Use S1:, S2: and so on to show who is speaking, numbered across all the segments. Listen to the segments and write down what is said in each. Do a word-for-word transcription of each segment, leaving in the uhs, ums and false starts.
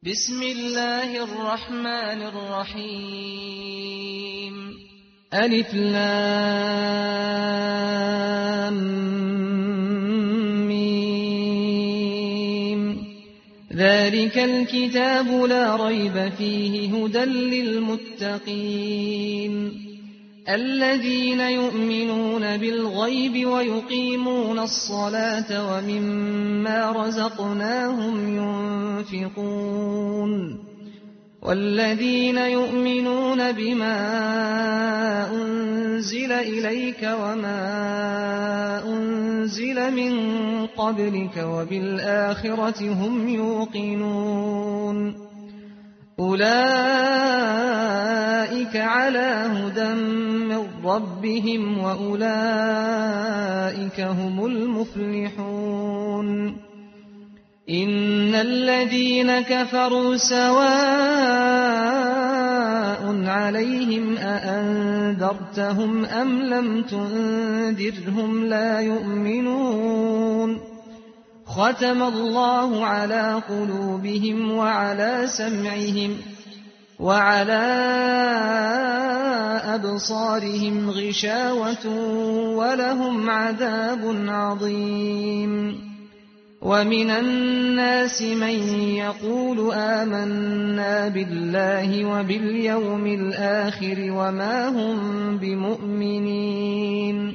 S1: بسم الله الرحمن الرحيم ألف لام ميم ذلك الكتاب لا ريب فيه هدى للمتقين الذين يؤمنون بالغيب ويقيمون الصلاة ومما رزقناهم ينفقون والذين يؤمنون بما أنزل إليك وما أنزل من قبلك وبالآخرة هم يوقنون أولئك على هدى من ربهم وأولئك هم المفلحون إن الذين كفروا سواء عليهم أأنذرتهم أم لم تنذرهم لا يؤمنون ختم الله على قلوبهم وعلى سمعهم وعلى أبصارهم غشاوة ولهم عذاب عظيم ومن الناس من يقول آمنا بالله وباليوم الآخر وما هم بمؤمنين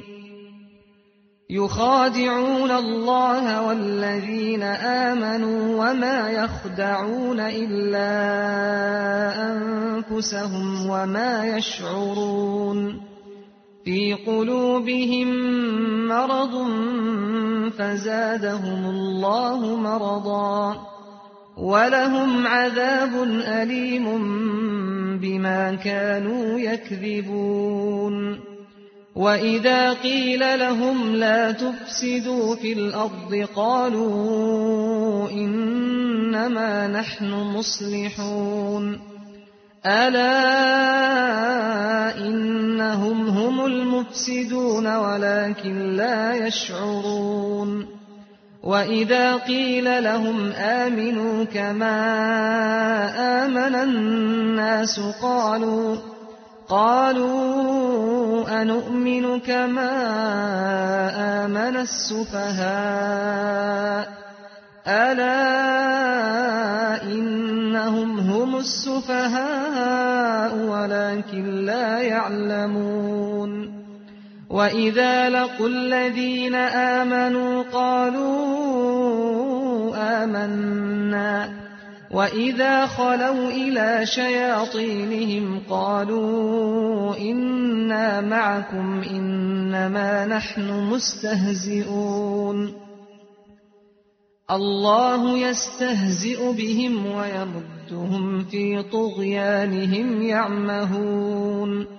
S1: يخادعون الله والذين آمنوا وما يخدعون إلا أنفسهم وما يشعرون في قلوبهم مرض فزادهم الله مرضا ولهم عذاب أليم بما كانوا يكذبون وإذا قيل لهم لا تفسدوا في الأرض قالوا إنما نحن مصلحون ألا إنهم هم المفسدون ولكن لا يشعرون وإذا قيل لهم آمنوا كما آمن الناس قالوا قالوا أنؤمن كما آمن السفهاء ألا إنهم هم السفهاء ولكن لا يعلمون وإذا لقوا الذين آمنوا قالوا آمنا وإذا خلوا إلى شياطينهم قالوا إنا معكم إنما نحن مستهزئون الله يستهزئ بهم ويمدهم في طغيانهم يعمهون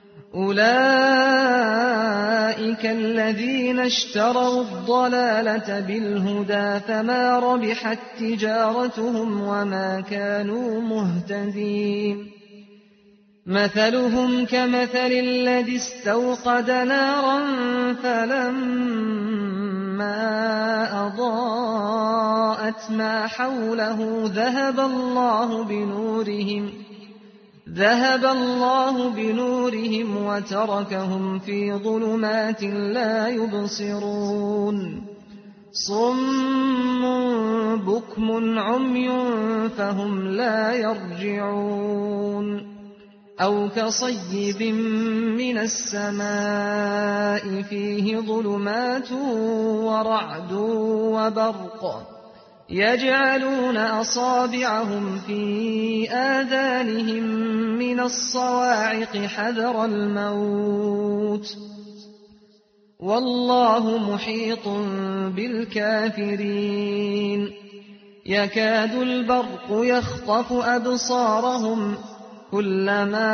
S1: أولئك الذين اشتروا الضلالة بالهدى فما ربحت تجارتهم وما كانوا مهتدين مثلهم كمثل الذي استوقد نارا فلما أضاءت ما حوله ذهب الله بنورهم ذهب الله بنورهم وتركهم في ظلمات لا يبصرون صم بكم عمي فهم لا يرجعون أو كصيب من السماء فيه ظلمات ورعد وبرق يجعلون أصابعهم في آذانهم من الصواعق حذر الموت والله محيط بالكافرين يكاد البرق يخطف أبصارهم كلما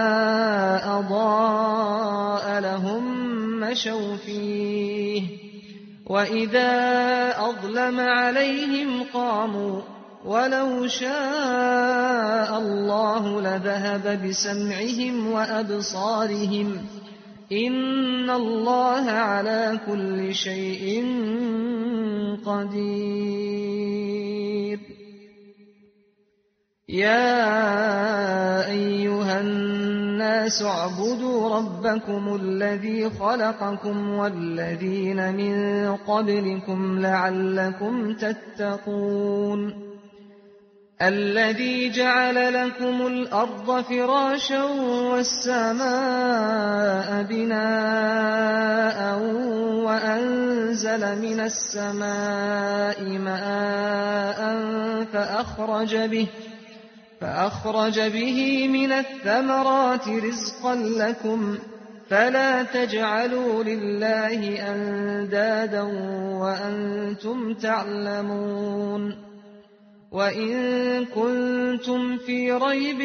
S1: أضاء لهم مشوا فيه وإذا أظلم عليهم قاموا ولو شاء الله لذهب بسمعهم وأبصارهم إن الله على كل شيء قدير. يَا أَيُّهَا النَّاسُ اعْبُدُوا رَبَّكُمُ الَّذِي خَلَقَكُمْ وَالَّذِينَ مِن قَبْلِكُمْ لَعَلَّكُمْ تَتَّقُونَ الَّذِي جَعَلَ لَكُمُ الْأَرْضَ فِرَاشًا وَالسَّمَاءَ بِنَاءً وَأَنزَلَ مِنَ السَّمَاءِ مَاءً فَأَخْرَجَ بِهِ فأخرج به من الثمرات رزقا لكم فلا تجعلوا لله أندادا وأنتم تعلمون وإن كنتم في ريب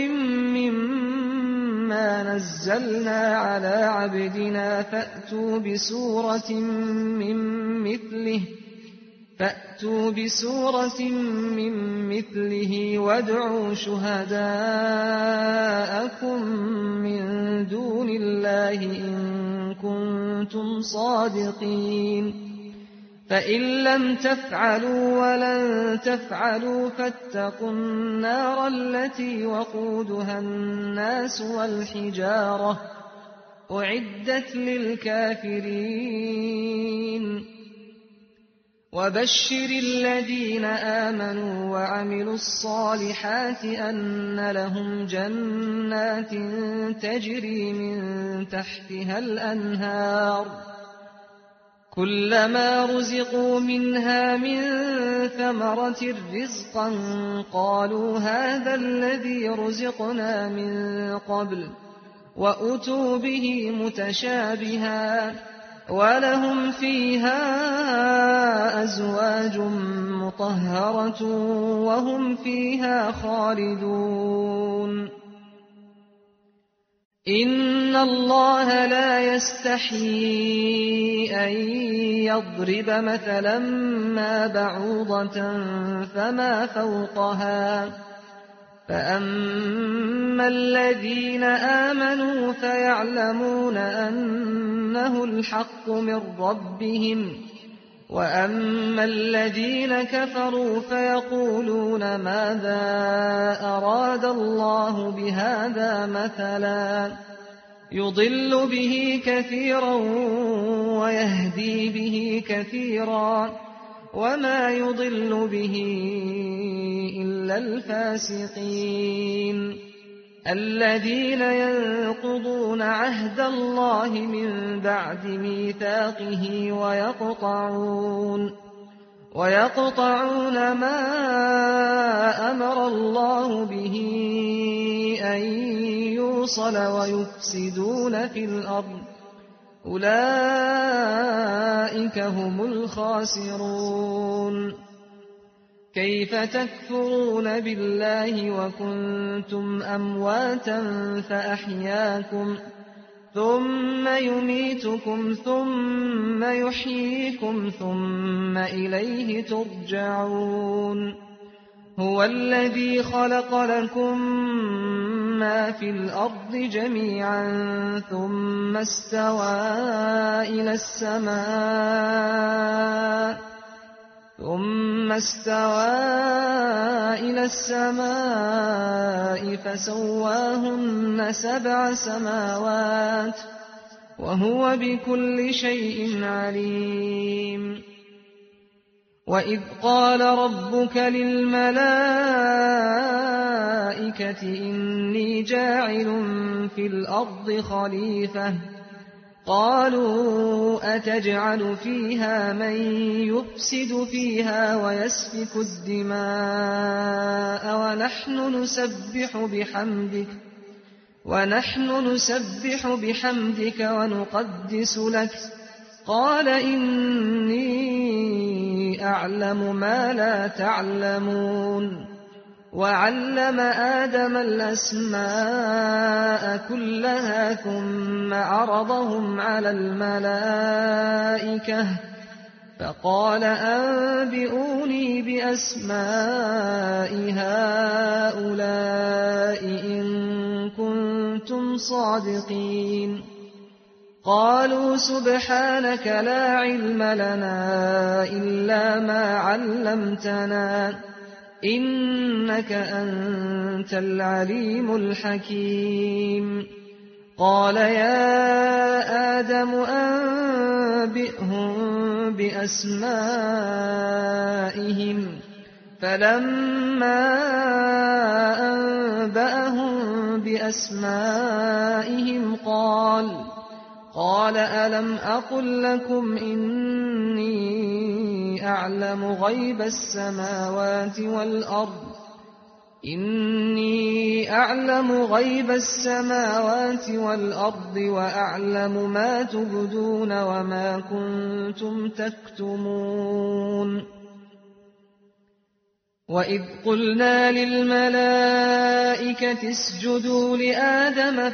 S1: مما نزلنا على عبدنا فأتوا بسورة من مثله فأتوا بسورة من مثله وادعوا شهداءكم من دون الله إن كنتم صادقين فإن لم تفعلوا ولن تفعلوا فاتقوا النار التي وقودها الناس والحجارة أعدت للكافرين وبشر الذين آمنوا وعملوا الصالحات أن لهم جنات تجري من تحتها الأنهار كلما رزقوا منها من ثمرة رزقا قالوا هذا الذي رزقنا من قبل وأتوا به متشابها ولهم فيها أزواج مطهرة وهم فيها خالدون إن الله لا يستحيي أن يضرب مثلا ما بعوضة فما فوقها فأما الذين آمنوا فيعلمون أنه الحق من ربهم وأما الذين كفروا فيقولون ماذا أراد الله بهذا مثلا يضل به كثيرا ويهدي به كثيرا وما يضل به إلا الفاسقين الذين ينقضون عهد الله من بعد ميثاقه ويقطعون ويقطعون ما أمر الله به أن يوصل ويفسدون في الأرض أولئك هم الخاسرون كيف تكفرون بالله وكنتم أمواتا فأحياكم ثم يميتكم ثم يحييكم ثم إليه ترجعون هو الذي خلق لكم ما في الأرض جميعا ثم استوى إلى السماء ثم استوى إلى السماء فسواهن سبع سماوات وهو بكل شيء عليم وإذ قال ربك للملائكة إني جاعل في الأرض خليفة قالوا أتجعل فيها من يفسد فيها ويسفك الدماء ونحن نسبح بحمدك ونحن نسبح بحمدك ونقدس لك قال إني أعلم ما لا تعلمون وعلم آدم الأسماء كلها ثم عرضهم على الملائكة فقال أنبئوني بأسماء هؤلاء إن كنتم صادقين قالوا سبحانك لا علم لنا إلا ما علمتنا إنك أنت العليم الحكيم قال يا آدم أنبئهم بأسمائهم فلما أنبأهم بأسمائهم قال قال ألم أقل لكم إني أعلم غيب السماوات والأرض إني أعلم غيب السماوات والأرض وأعلم ما تبدون وما كنتم تكتمون وإذ قلنا للملائكة اسجدوا لآدم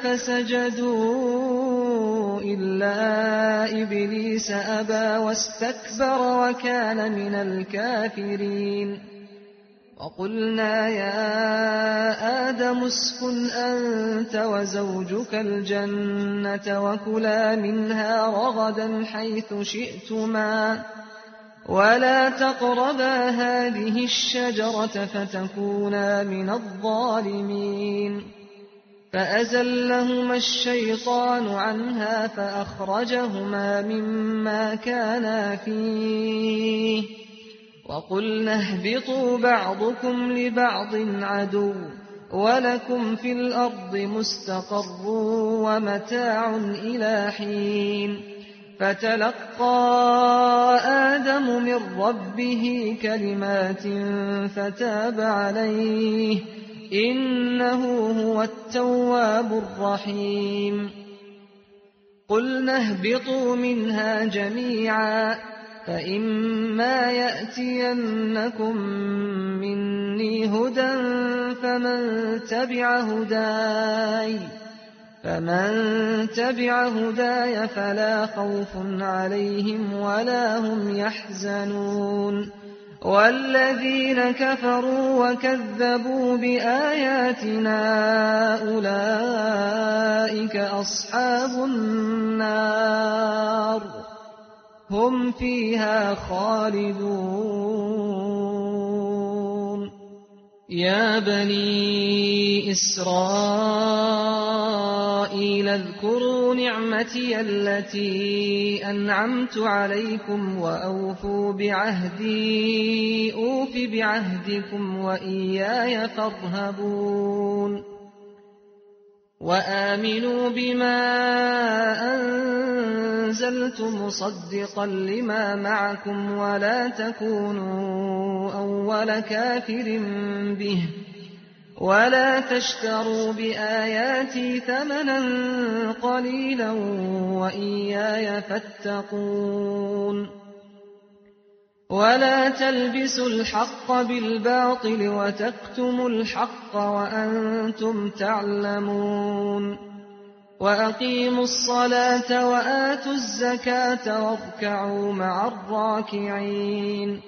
S1: فسجدوا إلا إبليس أبى واستكبر وكان من الكافرين وقلنا يا آدم اسكن أنت وزوجك الجنة وكلا منها رغدا حيث شئتما ولا تقربا هذه الشجرة فتكونا من الظالمين فأزلهما الشيطان عنها فأخرجهما مما كانا فيه وقلنا اهبطوا بعضكم لبعض عدو ولكم في الأرض مستقر ومتاع إلى حين فتلقى آدم من ربه كلمات فتاب عليه إنه هو التواب الرحيم قلنا اهبطوا منها جميعا فإما يأتينكم مني هدى فمن تبع هداي فمن تبع هداي فلا خوف عليهم ولا هم يحزنون والذين كفروا وكذبوا بآياتنا أولئك أصحاب النار هم فيها خالدون يا بني إسرائيل اذكروا نعمتي التي أنعمت عليكم وأوفوا بعهدي أوف بعهدكم وإياي فارهبون وآمنوا بما أنزلت مصدقا لما معكم ولا تكونوا أول كافر به ولا تشتروا بآياتي ثمنا قليلا وإياي فاتقون ولا تلبسوا الحق بالباطل وتكتموا الحق وأنتم تعلمون وأقيموا الصلاة وآتوا الزكاة واركعوا مع الراكعين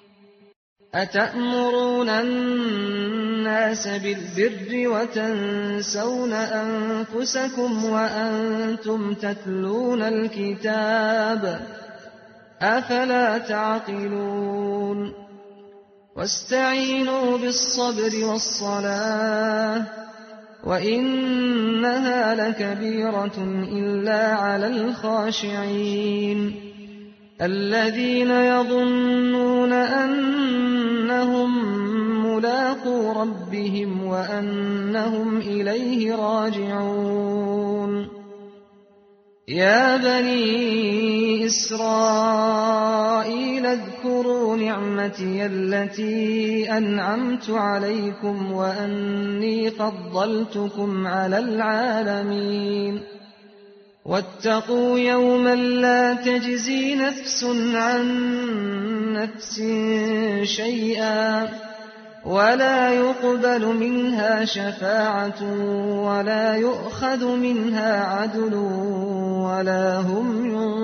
S1: أتأمرون الناس بالبر وتنسون أنفسكم وأنتم تتلون الكتاب أفلا تعقلون واستعينوا بالصبر والصلاة وإنها لكبيرة إلا على الخاشعين الذين يظنون أنهم ملاقو ربهم وأنهم إليه راجعون يا بني إسرائيل اذكروا نعمتي التي أنعمت عليكم وأني فضلتكم على العالمين واتقوا يوما لا تجزي نفس عن نفس شيئا ولا يقبل منها شفاعة ولا يؤخذ منها عدل ولا هم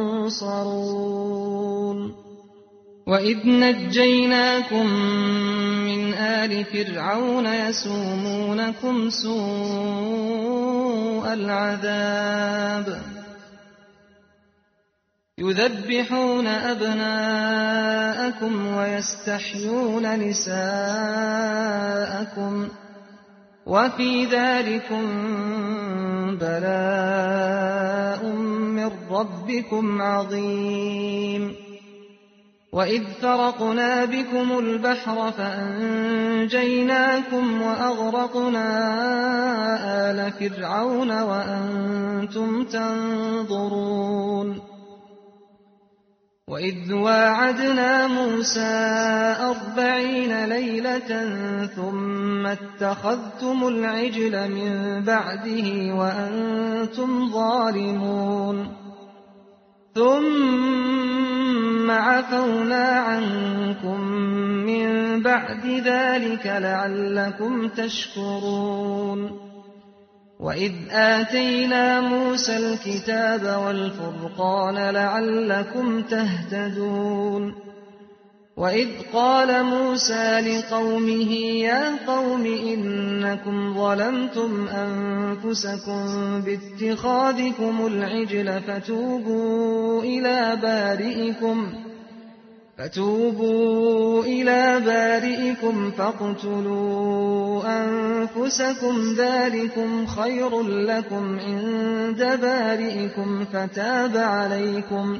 S1: ينصرون وإذ نجيناكم من آل فرعون يسومونكم سوء العذاب يذبحون أبناءكم ويستحيون نساءكم وفي ذلكم بلاء من ربكم عظيم وإذ فرقنا بكم البحر فأنجيناكم وأغرقنا آل فرعون وأنتم تنظرون وإذ واعدنا موسى أربعين ليلة ثم اتخذتم العجل من بعده وأنتم ظالمون ثم عفونا عنكم من بعد ذلك لعلكم تشكرون وإذ آتينا موسى الكتاب والفرقان لعلكم تهتدون وإذ قال موسى لقومه يا قوم إنكم ظلمتم أنفسكم باتخاذكم العجل فتوبوا إلى بارئكم فتوبوا إلى بارئكم فاقتلوا أنفسكم ذلكم خير لكم عند بارئكم فتاب عليكم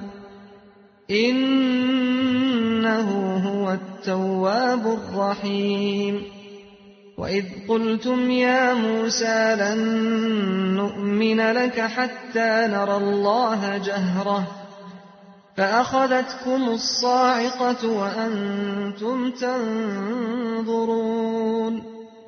S1: إنه هو التواب الرحيم وإذ قلتم يا موسى لن نؤمن لك حتى نرى الله جهرة فأخذتكم الصاعقة وأنتم تنظرون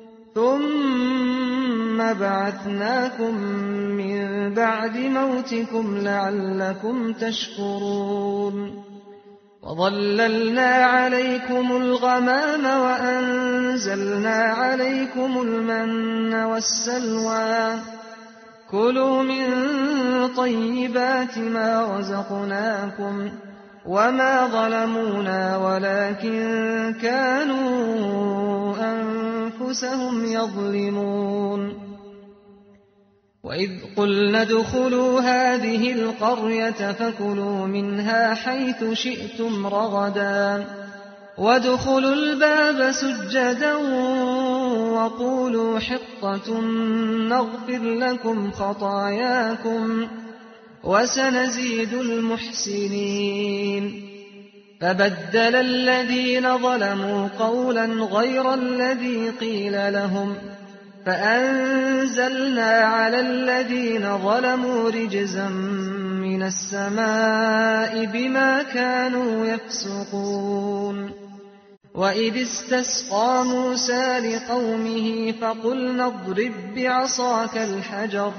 S1: ثم بعثناكم من بعد موتكم لعلكم تشكرون وظللنا عليكم الغمام وأنزلنا عليكم المن والسلوى كلوا من طيبات ما رزقناكم وما ظلمونا ولكن كانوا أنفسهم يظلمون وإذ قلنا ادخلوا هذه القرية فكلوا منها حيث شئتم رغدا وادخلوا الباب سجدا وقولوا حطة نغفر لكم خطاياكم وسنزيد المحسنين فبدل الذين ظلموا قولا غير الذي قيل لهم فأنزلنا على الذين ظلموا رجزا من السماء بما كانوا يفسقون وإذ استسقى موسى لقومه فقلنا اضرب بعصاك الحجر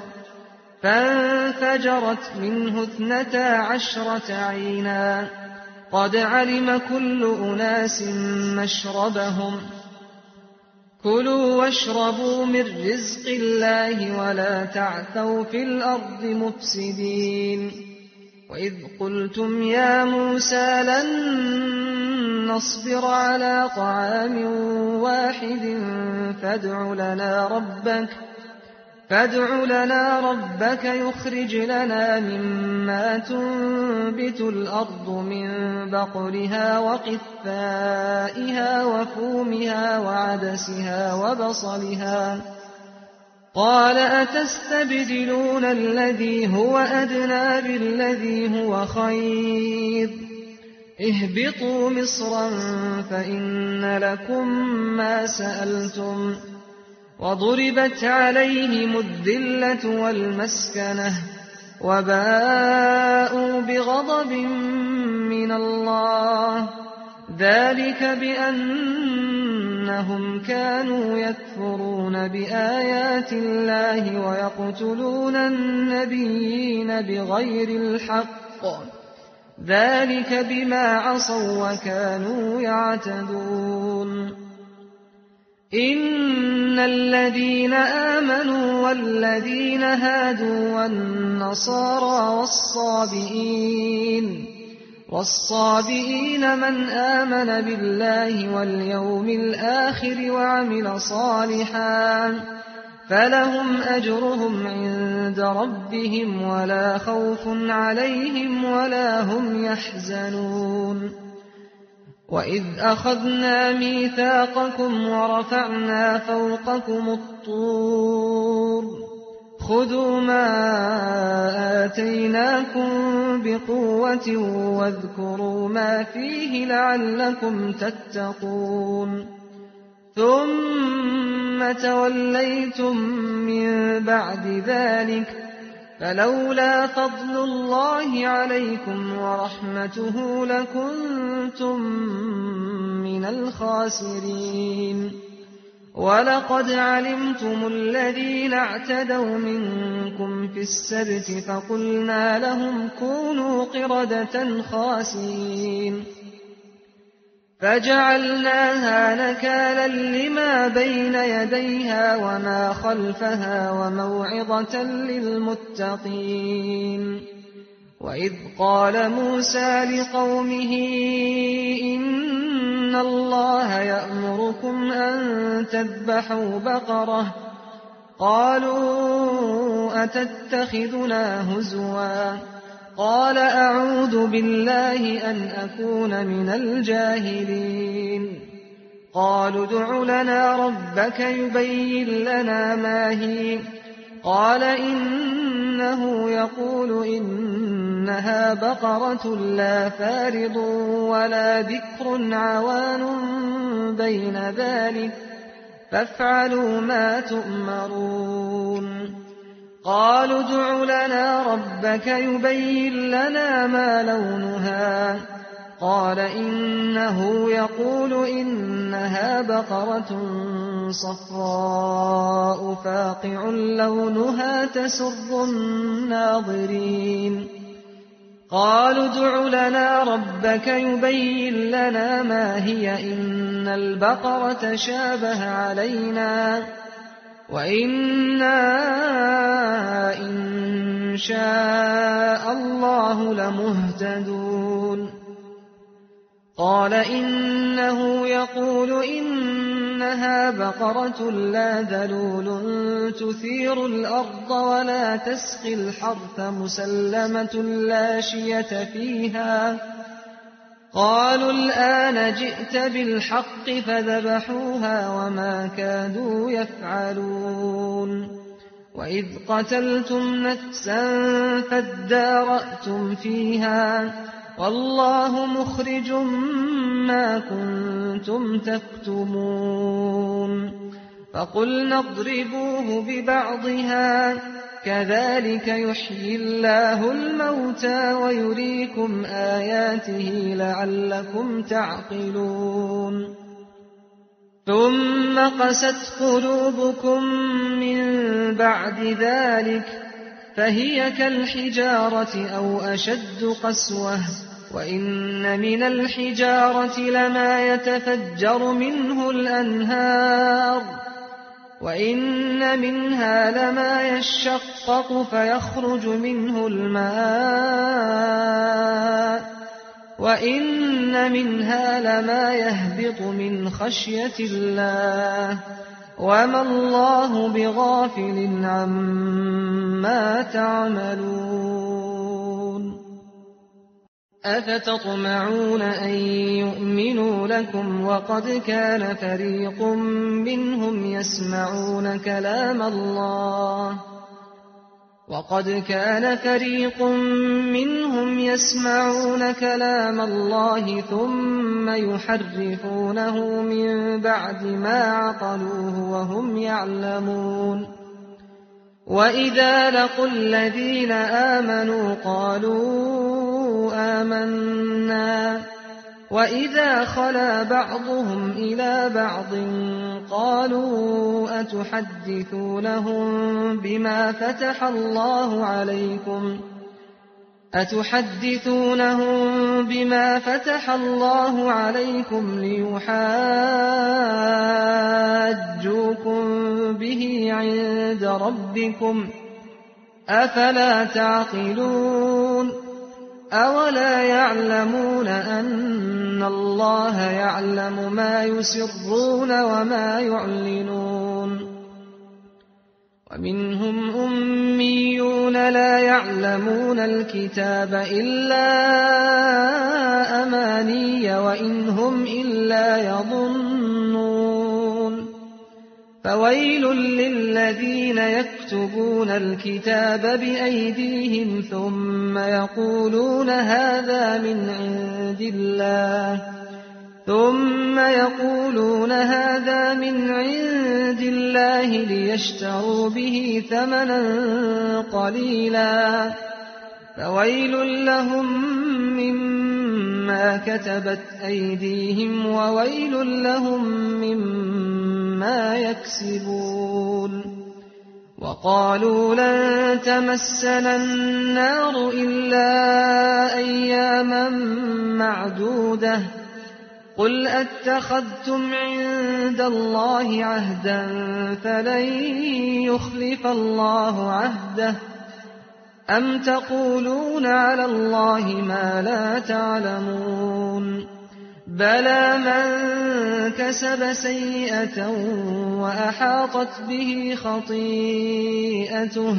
S1: فانفجرت منه اثنتا عشرة عينا قد علم كل أناس مشربهم كلوا واشربوا من رزق الله ولا تعثوا في الأرض مفسدين وإذ قلتم يا موسى لن نصبر على طعام واحد فادع لنا ربك فادع لنا ربك يخرج لنا مما تنبت الأرض من بقلها وقثائها وفومها وعدسها وبصلها قال أتستبدلون الذي هو أدنى بالذي هو خير اهبطوا مصرا فإن لكم ما سألتم وضربت عليهم الذلة والمسكنة وباءوا بغضب من الله ذلك بأنهم كانوا يكفرون بآيات الله ويقتلون النبيين بغير الحق ذلك بما عصوا وكانوا يعتدون إن الذين آمنوا والذين هادوا والنصارى والصابئين والصابئين من آمن بالله واليوم الآخر وعمل صالحا فلهم أجرهم عند ربهم ولا خوف عليهم ولا هم يحزنون وإذ أخذنا ميثاقكم ورفعنا فوقكم الطور خذوا ما آتيناكم بقوة واذكروا ما فيه لعلكم تتقون ثم توليتم من بعد ذلك فلولا فضل الله عليكم ورحمته لكنتم من الخاسرين ولقد علمتم الذين اعتدوا منكم في السبت فقلنا لهم كونوا قردة خاسئين فجعلناها نكالا لما بين يديها وما خلفها وموعظة للمتقين وإذ قال موسى لقومه إن الله يأمركم أن تذبحوا بقرة قالوا أتتخذنا هزوا قال أعوذ بالله أن أكون من الجاهلين قالوا ادع لنا ربك يبين لنا ما هي قال إنه يقول إنها بقرة لا فارض ولا بكر عوان بين ذلك فافعلوا ما تؤمرون قالوا ادع لنا ربك يبين لنا ما لونها قال إنه يقول إنها بقرة صفراء فاقع لونها تسر الناظرين قالوا ادع لنا ربك يبين لنا ما هي إن البقرة شابه علينا وإنا إن شاء الله لمهتدون قال إنه يقول إنها بقرة لا ذلول تثير الأرض ولا تسقي الحرث مسلمة لا شية فيها قالوا الآن جئت بالحق فذبحوها وما كادوا يفعلون وإذ قتلتم نفسا فادارأتم فيها والله مخرج ما كنتم تكتمون فقلنا اضربوه ببعضها كذلك يحيي الله الموتى ويريكم آياته لعلكم تعقلون ثم قست قلوبكم من بعد ذلك فهي كالحجارة أو أشد قسوة وإن من الحجارة لما يتفجر منه الأنهار وإن منها لما يشقق فيخرج منه الماء وإن منها لما يهبط من خشية الله وما الله بغافل عما تعملون أفتطمعون أن يؤمنوا لكم وقد كان فريق منهم يسمعون كلام الله وقد كان فريق منهم يسمعون كلام الله ثم يحرفونه من بعد ما عقلوه وهم يعلمون وإذا لقوا الذين آمنوا قالوا آمنا وإذا خلا بعضهم إلى بعض قالوا أتحدثونهم بما فتح الله عليكم أتحدثونهم بما فتح الله عليكم ليحاجوكم به عند ربكم أفلا تعقلون أولا يعلمون أن الله يعلم ما يسرون وما يعلنون ومنهم أميون لا يعلمون الكتاب إلا أماني وإن هم إلا يظنون فويل للذين يكتبون الكتاب بأيديهم ثم يقولون هذا من عند الله ثم يقولون هذا من عند الله ليشتروا به ثمنا قليلا فويل لهم مما كتبت أيديهم وويل لهم مما يكسبون وقالوا لن تمسنا النار إلا أياما معدودة قل أتخذتم عند الله عهدا فلن يخلف الله عهده أم تقولون على الله ما لا تعلمون بلى من كسب سيئة وأحاطت به خطيئته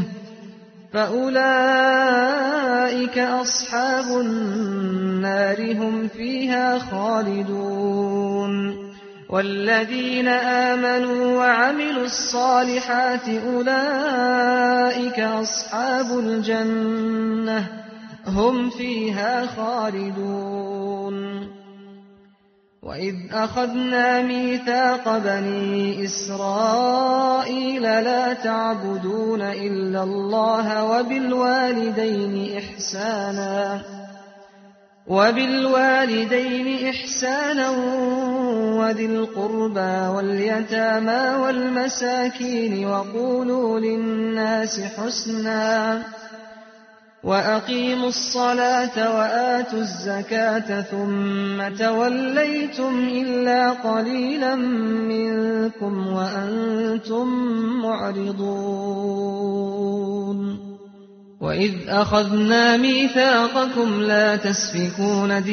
S1: فأولئك أصحاب النار هم فيها خالدون والذين آمنوا وعملوا الصالحات أولئك أصحاب الجنة هم فيها خالدون وإذ أخذنا ميثاق بني إسرائيل لا تعبدون إلا الله وبالوالدين إحسانا وبالوالدين إحسانا وذي القربى واليتامى والمساكين وقولوا للناس حسنا وأقيموا الصلاة وآتوا الزكاة ثم توليتم إلا قليلا منكم وأنتم معرضون وإذ أخذنا ميثاقكم لا تسفكون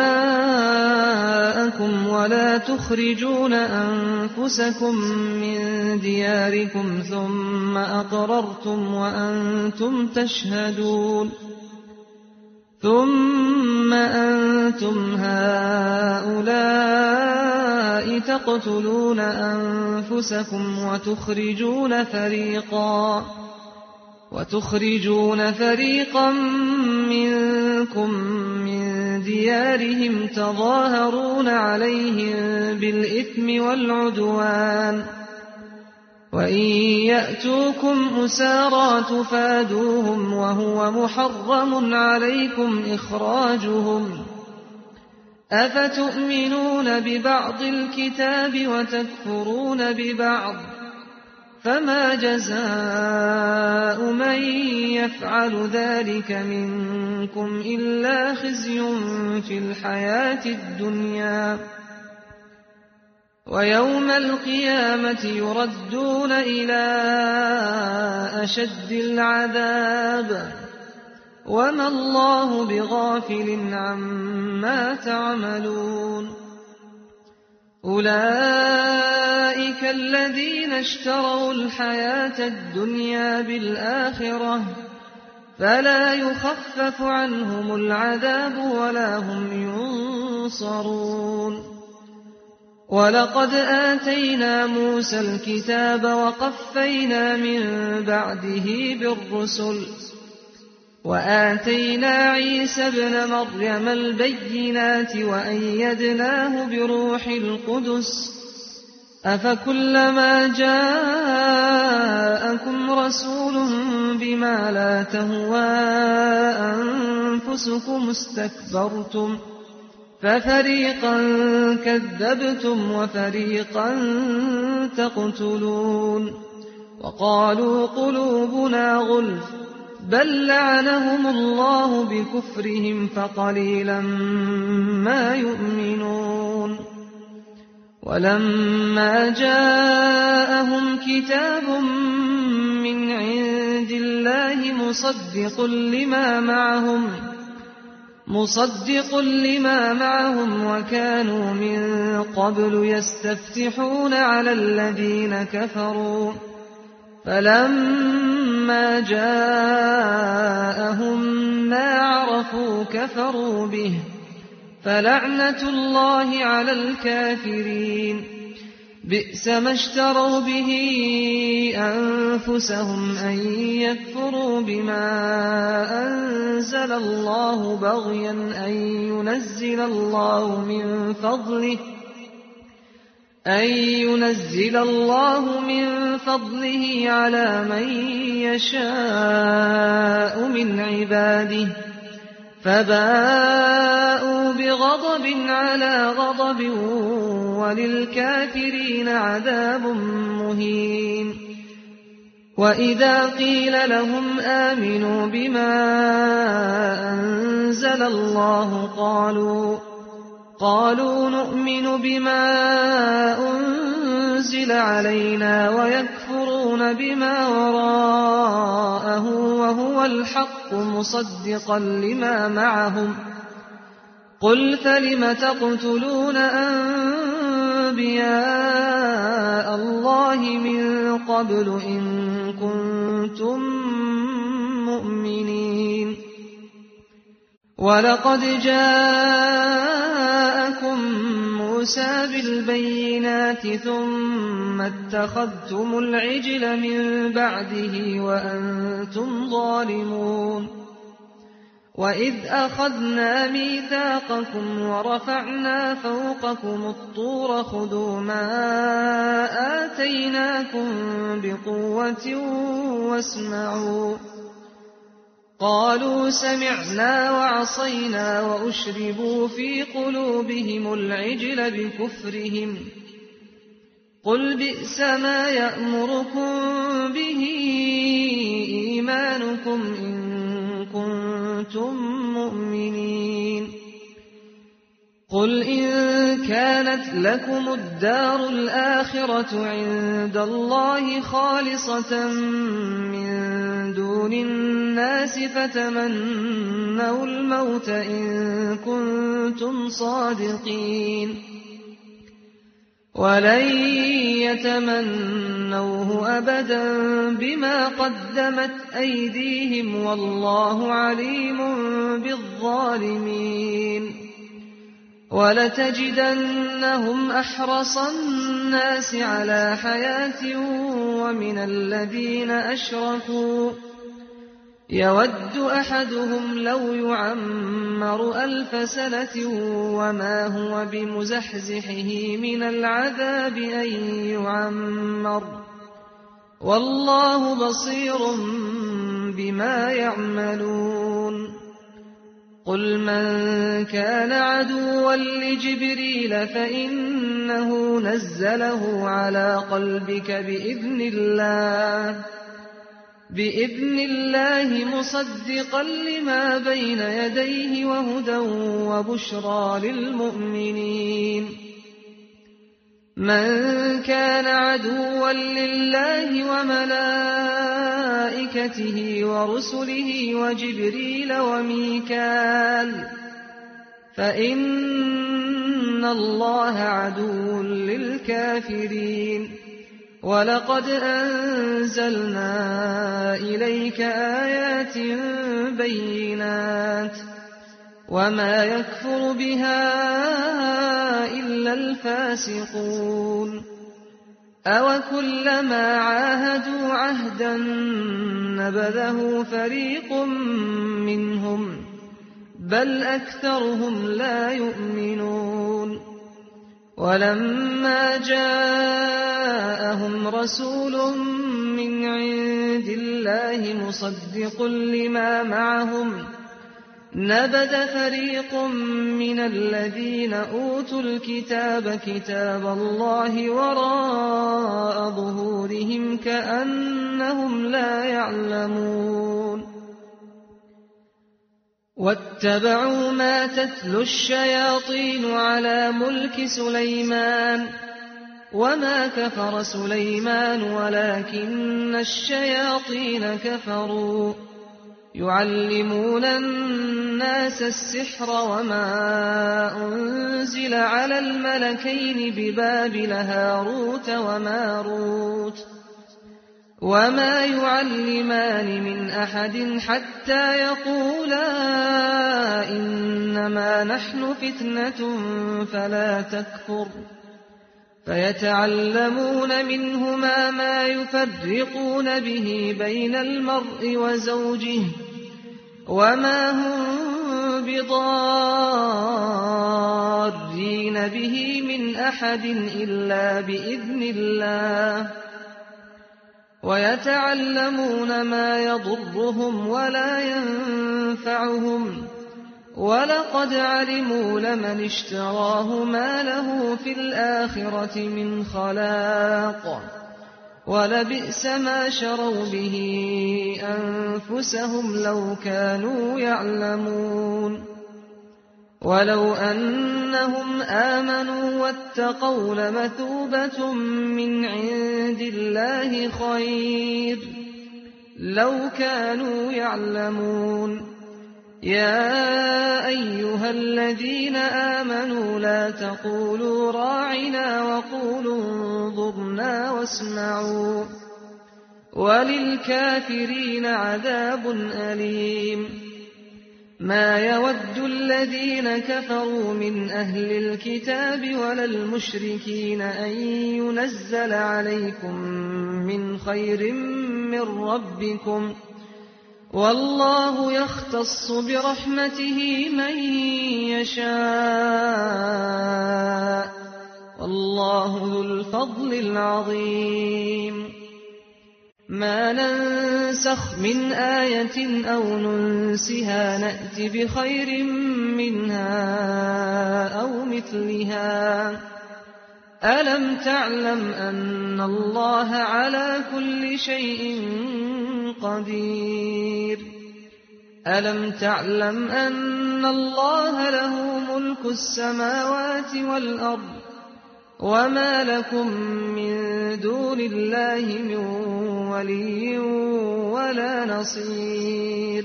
S1: دماءكم ولا تخرجون أنفسكم من دياركم ثم أقررتم وأنتم تشهدون ثم أنتم هؤلاء تقتلون أنفسكم وتخرجون فريقا وتخرجون فريقا منكم من ديارهم تظاهرون عليهم بالإثم والعدوان وإن يأتوكم أسارى تفادوهم وهو محرم عليكم إخراجهم أفتؤمنون ببعض الكتاب وتكفرون ببعض فما جزاء من يفعل ذلك منكم إلا خزي في الحياة الدنيا ويوم القيامة يردون إلى أشد العذاب وما الله بغافل عما تعملون أولئك الذين اشتروا الحياة الدنيا بالآخرة فلا يخفف عنهم العذاب ولا هم ينصرون ولقد آتينا موسى الكتاب وقفينا من بعده بالرسل وآتينا عيسى ابن مريم البينات وأيدناه بروح القدس أفكلما جاءكم رسول بما لا تهوى أنفسكم استكبرتم ففريقا كذبتم وفريقا تقتلون وقالوا قلوبنا غلف بل لعنهم الله بكفرهم فقليلا ما يؤمنون ولما جاءهم كتاب من عند الله مصدق لما معهم مصدق لما معهم وكانوا من قبل يستفتحون على الذين كفروا فلما جاءهم ما عرفوا كفروا به فلعنة الله على الكافرين. بئس ما اشتروا به أنفسهم أن يكفروا بما أنزل الله بغيا أن ينزل الله من فضله أن ينزل الله من فضله على من يشاء من عباده فباءوا بغضب على غضب وللكافرين عذاب مهين. وإذا قيل لهم آمنوا بما أنزل الله قالوا قالوا نؤمن بما أنزل علينا ويكفرون بما وراءه وهو الحق مصدقا لما معهم. قل فلم تقتلون أنبياء الله من قبل إن كنتم مؤمنين. ولقد جاءكم موسى بالبينات ثم اتخذتم العجل من بعده وأنتم ظالمون. وإذ أخذنا ميثاقكم ورفعنا فوقكم الطور خذوا ما آتيناكم بقوة واسمعوا. قالوا سمعنا وعصينا وأشربوا في قلوبهم العجل بكفرهم. قل بئس ما يأمركم به إيمانكم إن كنتم مؤمنين. قل إن كانت لكم الدار الآخرة عند الله خالصة من دون الناس فتمنوا الموت إن كنتم صادقين. ولن يتمنوه أبدا بما قدمت أيديهم والله عليم بالظالمين. ولتجدنهم أحرص الناس على حياة ومن الذين أشركوا يود أحدهم لو يعمر ألف سنة وما هو بمزحزحه من العذاب أن يعمر والله بصير بما يعملون. قل من كان عدوا لجبريل فإنه نزله على قلبك بإذن الله بإذن الله مصدقا لما بين يديه وهدى وبشرى للمؤمنين. من كان عدوا لله وملائكته ورسله وجبريل وميكال فإن الله عدو للكافرين. ولقد أنزلنا إليك آيات بينات وما يكفر بها إلا الفاسقون. أوكلما عاهدوا عهدا نبذه فريق منهم بل أكثرهم لا يؤمنون. ولما جاءهم رسول من عند الله مصدق لما معهم نبذ فريق من الذين أوتوا الكتاب كتاب الله وراء ظهورهم كأنهم لا يعلمون. واتبعوا ما تتلو الشياطين على ملك سليمان وما كفر سليمان ولكن الشياطين كفروا يعلمون الناس السحر وما أنزل على الملكين ببابل هاروت وماروت وما يعلمان من أحد حتى يقولا إنما نحن فتنة فلا تكفر فيتعلمون منهما ما يفرقون به بين المرء وزوجه وما هم بضارين به من أحد إلا بإذن الله ويتعلمون ما يضرهم ولا ينفعهم ولقد علموا لمن اشتراه ما له في الآخرة من خلاق ولبئس ما شروا به أنفسهم لو كانوا يعلمون ولو أنهم آمنوا واتقوا لمثوبة من عند الله خير لو كانوا يعلمون يا أيها الذين آمنوا لا تقولوا راعنا وقولوا انظرنا واسمعوا وللكافرين عذاب أليم ما يود الذين كفروا من أهل الكتاب ولا المشركين أن ينزل عليكم من خير من ربكم والله يختص برحمته من يشاء والله ذو الفضل العظيم ما ننسخ من آية أو ننسها نأت بخير منها أو مثلها ألم تعلم أن الله على كل شيء قدير ألم تعلم أن الله له ملك السماوات والأرض وما لكم من دون الله من ولي ولا نصير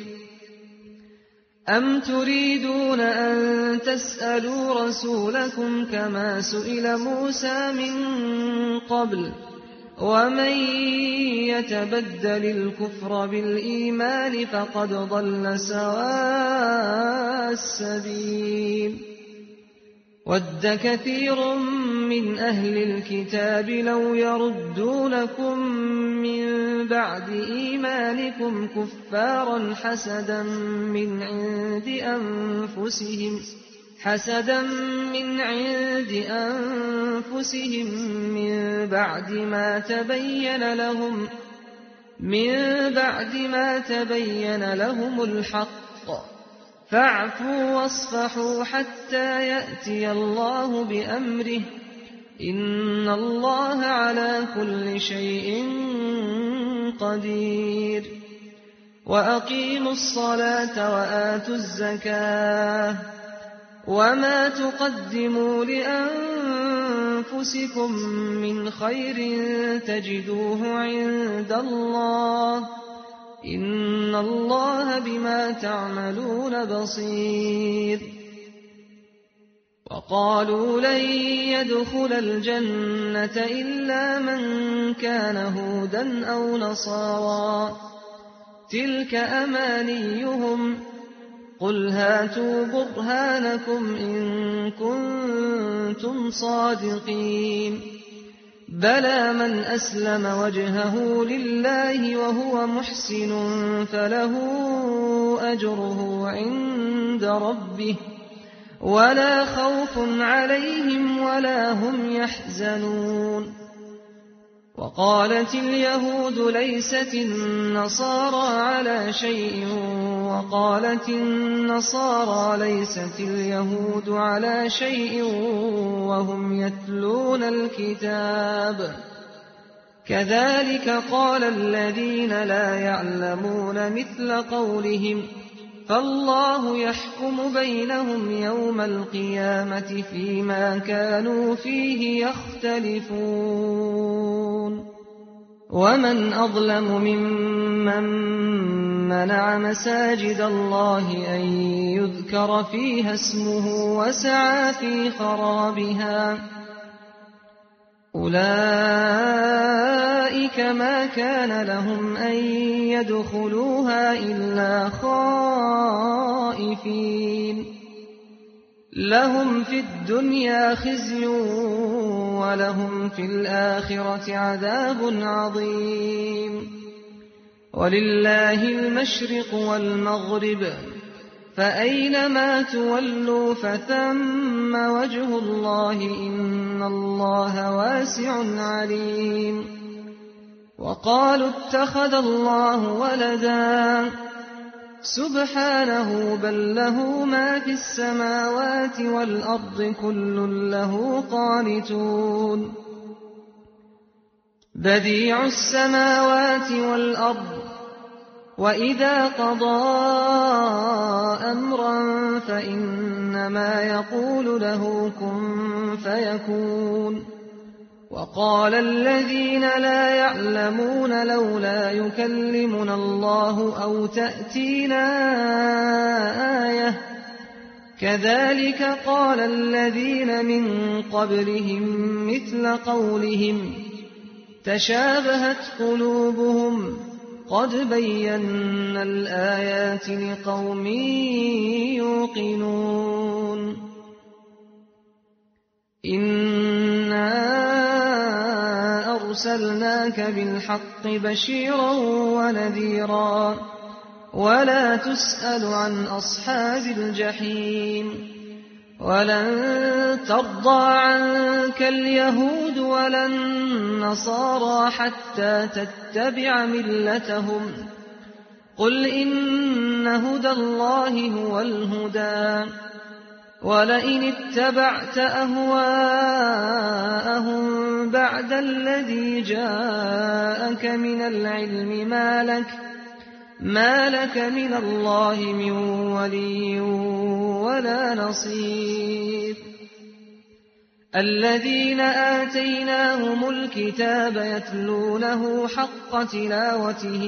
S1: أم تريدون أن تسألوا رسولكم كما سئل موسى من قبل ومن يتبدل الكفر بالإيمان فقد ضل سواء السبيل ود كثير من أهل الكتاب لو يردونكم من بعد إيمانكم كفارا حسدا من عند أنفسهم حسدا من عند أنفسهم من بعد ما تبين لهم من بعد ما تبين لهم الحق فاعفوا واصفحوا حتى يأتي الله بأمره إن الله على كل شيء قدير وأقيموا الصلاة وآتوا الزكاة وما تقدموا لأنفسكم من خير تجدوه عند الله إن الله بما تعملون بصير وقالوا لن يدخل الجنة إلا من كان هودا أو نصارى تلك أمانيهم قل هاتوا برهانكم إن كنتم صادقين بلى من أسلم وجهه لله وهو محسن فله أجره عند ربه ولا خوف عليهم ولا هم يحزنون وقالت اليهود ليست النصارى على شيء وقالت النصارى ليست اليهود على شيء وهم يتلون الكتاب كذلك قال الذين لا يعلمون مثل قولهم فالله يحكم بينهم يوم القيامة فيما كانوا فيه يختلفون ومن أظلم ممن منع مساجد الله أن يذكر فيها اسمه وسعى في خرابها أولئك ما كان لهم أن يدخلوها إلا خائفين لهم في الدنيا خزي ولهم في الآخرة عذاب عظيم ولله المشرق والمغرب فأينما تولوا فثم وجه الله إن الله واسع عليم وقالوا اتخذ الله ولدا سبحانه بل له ما في السماوات والأرض كل له قانتون بديع السماوات والأرض وإذا قضى أمرا فإنما يقول له كن فيكون وقال الذين لا يعلمون لولا يكلمنا الله أو تأتينا آية كذلك قال الذين من قبلهم مثل قولهم تشابهت قلوبهم قد بينا الآيات لقوم يوقنون إنا أرسلناك بالحق بشيرا ونذيرا ولا تسأل عن أصحاب الجحيم ولن ترضى عنك اليهود ولا النصارى حتى تتبع ملتهم قل إن هدى الله هو الهدى ولئن اتبعت أهواءهم بعد الذي جاءك من العلم ما لك ما لك من الله من ولي ولا نصير الذين آتيناهم الكتاب يتلونه حق تلاوته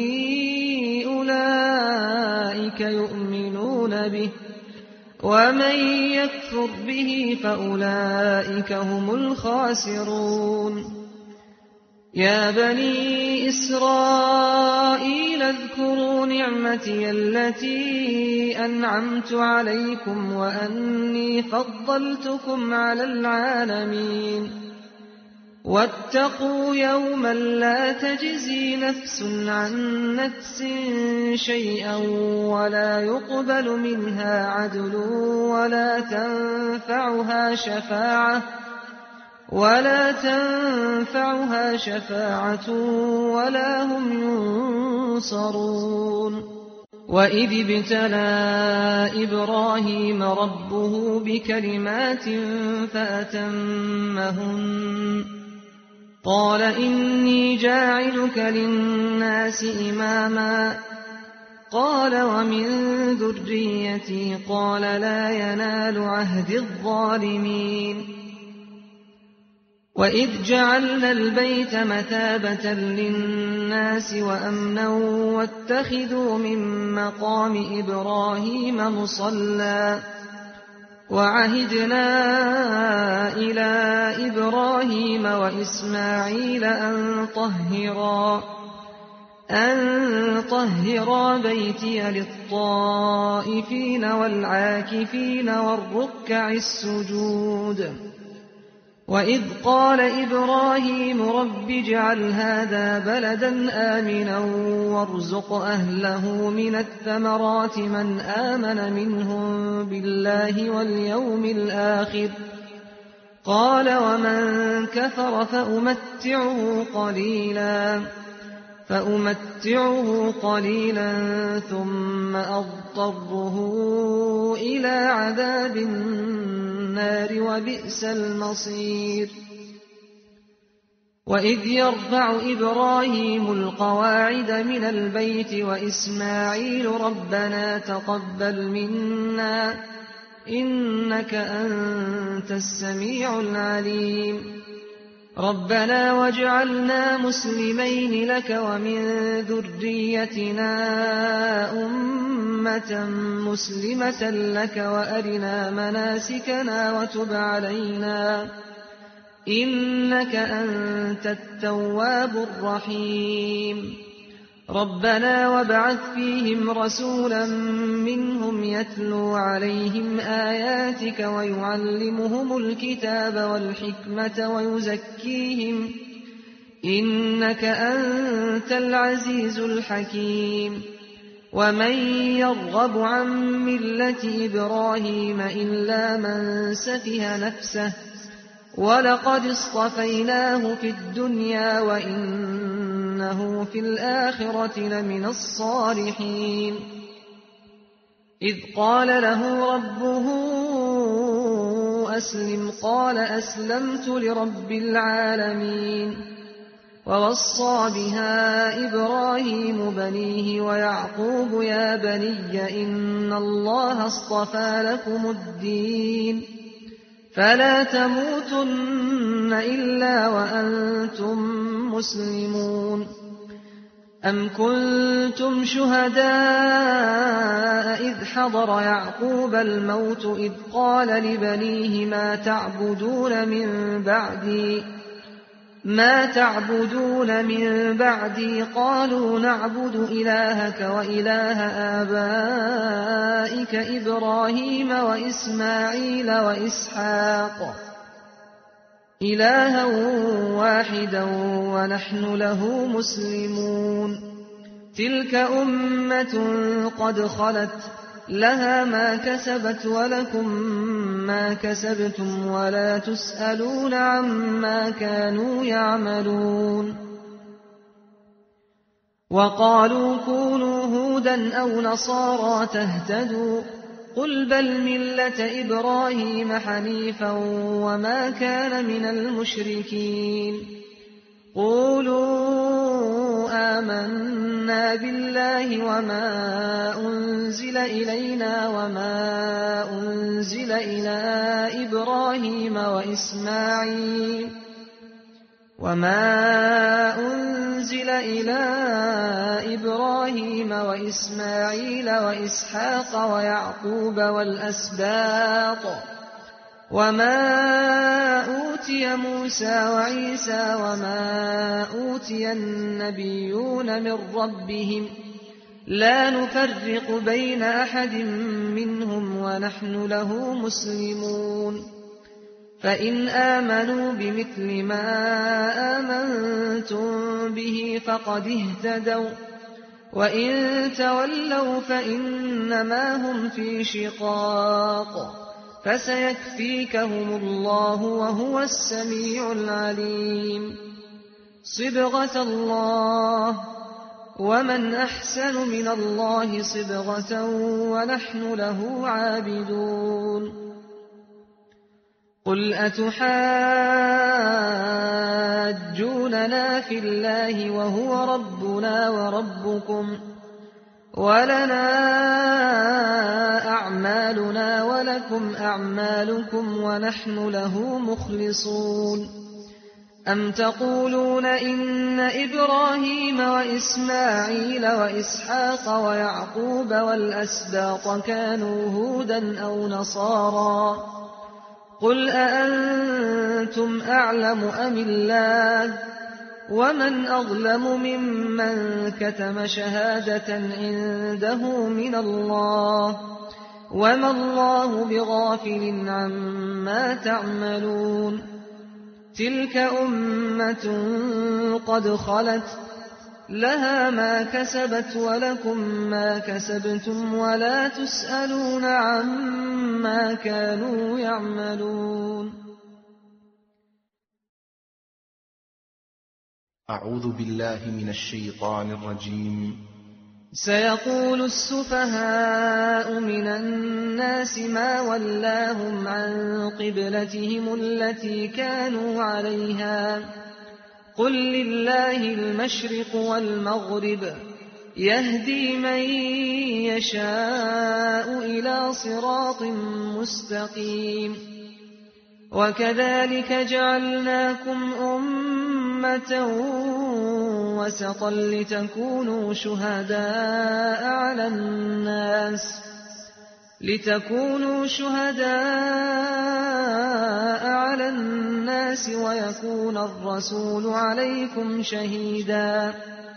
S1: أولئك يؤمنون به ومن يكفر به فأولئك هم الخاسرون يا بني إسرائيل اذكروا نعمتي التي أنعمت عليكم وأني فضلتكم على العالمين واتقوا يوما لا تجزي نفس عن نفس شيئا ولا يقبل منها عدل ولا تنفعها شفاعة ولا تنفعها شفاعة ولا هم ينصرون وإذ ابتلى إبراهيم ربه بكلمات فأتمهن قال إني جاعلك للناس إماما قال ومن ذريتي قال لا ينال عهد الظالمين وإذ جعلنا البيت مثابة للناس وأمنا واتخذوا من مقام إبراهيم مصلى وعهدنا إلى إبراهيم وإسماعيل أن طهرا أن طهرا بيتي للطائفين والعاكفين والركع السجود وإذ قال إبراهيم رب اجعل هذا بلدا آمنا وارزق أهله من الثمرات من آمن منهم بالله واليوم الآخر قال ومن كفر فأمتعه قليلا فأمتعه قليلا ثم أضطره إلى عذاب النار وبئس المصير وإذ يرفع إبراهيم القواعد من البيت وإسماعيل ربنا تقبل منا إنك أنت السميع العليم ربنا واجعلنا مسلمين لك ومن ذريتنا أمة مسلمة لك وأرنا مناسكنا وتب علينا إنك أنت التواب الرحيم ربنا وابعث فيهم رسولا منهم يتلو عليهم آياتك ويعلمهم الكتاب والحكمة ويزكيهم إنك أنت العزيز الحكيم ومن يرغب عن ملة إبراهيم إلا من سفه نفسه ولقد اصطفيناه في الدنيا وإنه في الآخرة لمن الصالحين إذ قال له ربه أسلم قال أسلمت لرب العالمين ووصى بها إبراهيم بنيه ويعقوب يا بني إن الله اصطفى لكم الدين فلا تموتن إلا وأنتم مسلمون أم كنتم شهداء إذ حضر يعقوب الموت إذ قال لبنيه ما تعبدون من بعدي ما تعبدون من بعدي قالوا نعبد إلهك وإله آبائك إبراهيم وإسماعيل وإسحاق إلها واحدا ونحن له مسلمون تلك أمة قد خلت لها ما كسبت ولكم ما كسبتم ولا تسألون عما كانوا يعملون وقالوا كونوا هودا أو نصارى تهتدوا قل بل ملة إبراهيم حنيفا وما كان من المشركين قولوا آمنا بالله وما أنزل إلينا وما أنزل إلى إبراهيم وإسماعيل وما أنزل إلى إبراهيم وإسماعيل وإسحاق ويعقوب والأسباط وما أوتي موسى وعيسى وما أوتي النبيون من ربهم لا نفرق بين أحد منهم ونحن له مسلمون فإن آمنوا بمثل ما آمنتم به فقد اهتدوا وإن تولوا فإنما هم في شقاق فسيكفيكهم الله وهو السميع العليم صبغة الله ومن أحسن من الله صبغة ونحن له عابدون قل أتحاجوننا في الله وهو ربنا وربكم ولنا أعمالنا ولكم أعمالكم ونحن له مخلصون أم تقولون إن إبراهيم وإسماعيل وإسحاق ويعقوب والأسباط كانوا هودا أو نصارى قل أأنتم أعلم أم الله ومن أظلم ممن كتم شهادة عنده من الله وما الله بغافل عما تعملون تلك أمة قد خلت لها ما كسبت ولكم ما كسبتم ولا تسألون عما كانوا يعملون
S2: أعوذ بالله من الشيطان الرجيم
S1: سيقول السفهاء من الناس ما ولاهم عن قبلتهم التي كانوا عليها قل لله المشرق والمغرب يهدي من يشاء إلى صراط مستقيم وكذلك جعلناكم أمة وسطا لتكونوا شهداء على الناس لِتَكُونُوا شُهَدَاءَ عَلَى النَّاسِ وَيَكُونَ الرَّسُولُ عَلَيْكُمْ شَهِيدًا ۗ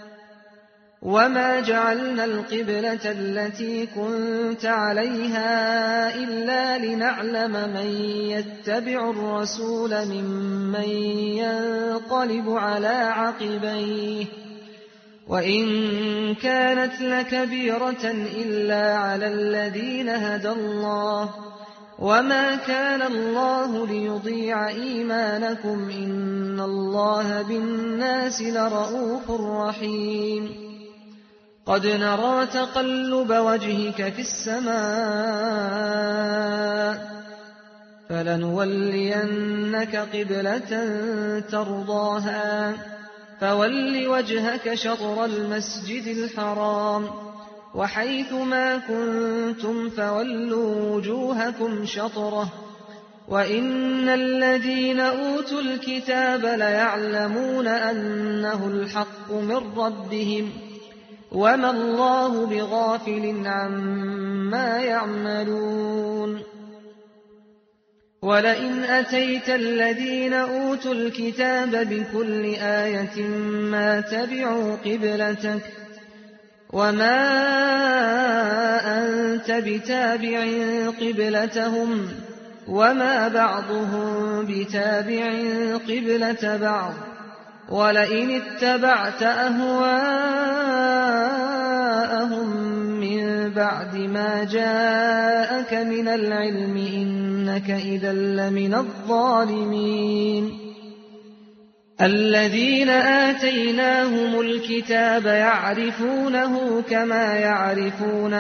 S1: وَمَا جَعَلْنَا الْقِبْلَةَ الَّتِي كُنتَ عَلَيْهَا إِلَّا لِنَعْلَمَ مَن يَتَّبِعُ الرَّسُولَ مِمَّن يَنقَلِبُ عَلَىٰ عَقِبَيْهِ ۚ وَإِن كَانَتْ لَكَبِيرَةً إِلَّا عَلَى الَّذِينَ هَدَى اللَّهُ ۗ وَمَا كَانَ اللَّهُ لِيُضِيعَ إِيمَانَكُمْ ۚ إِنَّ اللَّهَ بِالنَّاسِ لَرَءُوفٌ رَّحِيمٌ قَدْ نَرَىٰ تَقَلُّبَ وَجْهِكَ فِي السَّمَاءِ ۖ فَلَنُوَلِّيَنَّكَ قِبْلَةً تَرْضَاهَا ۚ فَوَلِّ وَجْهَكَ شَطْرَ الْمَسْجِدِ الْحَرَامِ ۚ وَحَيْثُ مَا كُنتُمْ فَوَلُّوا وُجُوهَكُمْ شَطْرَهُ ۗ وَإِنَّ الَّذِينَ أُوتُوا الْكِتَابَ لَيَعْلَمُونَ أَنَّهُ الْحَقُّ مِن رَّبِّهِمْ ۗ وَمَا اللَّهُ بِغَافِلٍ عَمَّا يَعْمَلُونَ وَلَئِنْ أَتَيْتَ الَّذِينَ أُوتُوا الْكِتَابَ بِكُلِّ آيَةٍ مَّا تَبِعُوا قِبْلَتَكَ ۚ وَمَا أَنتَ بِتَابِعٍ قِبْلَتَهُمْ ۚ وَمَا بَعْضُهُم بِتَابِعٍ قِبْلَةَ بَعْضٍ ۚ وَلَئِنِ اتَّبَعْتَ أَهْوَاءَهُم مِّن بَعْدِ مَا جَاءَكَ مِنَ الْعِلْمِ إِنَّكَ إِذًا لَّمِنَ الظَّالِمِينَ الَّذِينَ آتَيْنَاهُمُ الْكِتَابَ يَعْرِفُونَهُ كَمَا يَعْرِفُونَ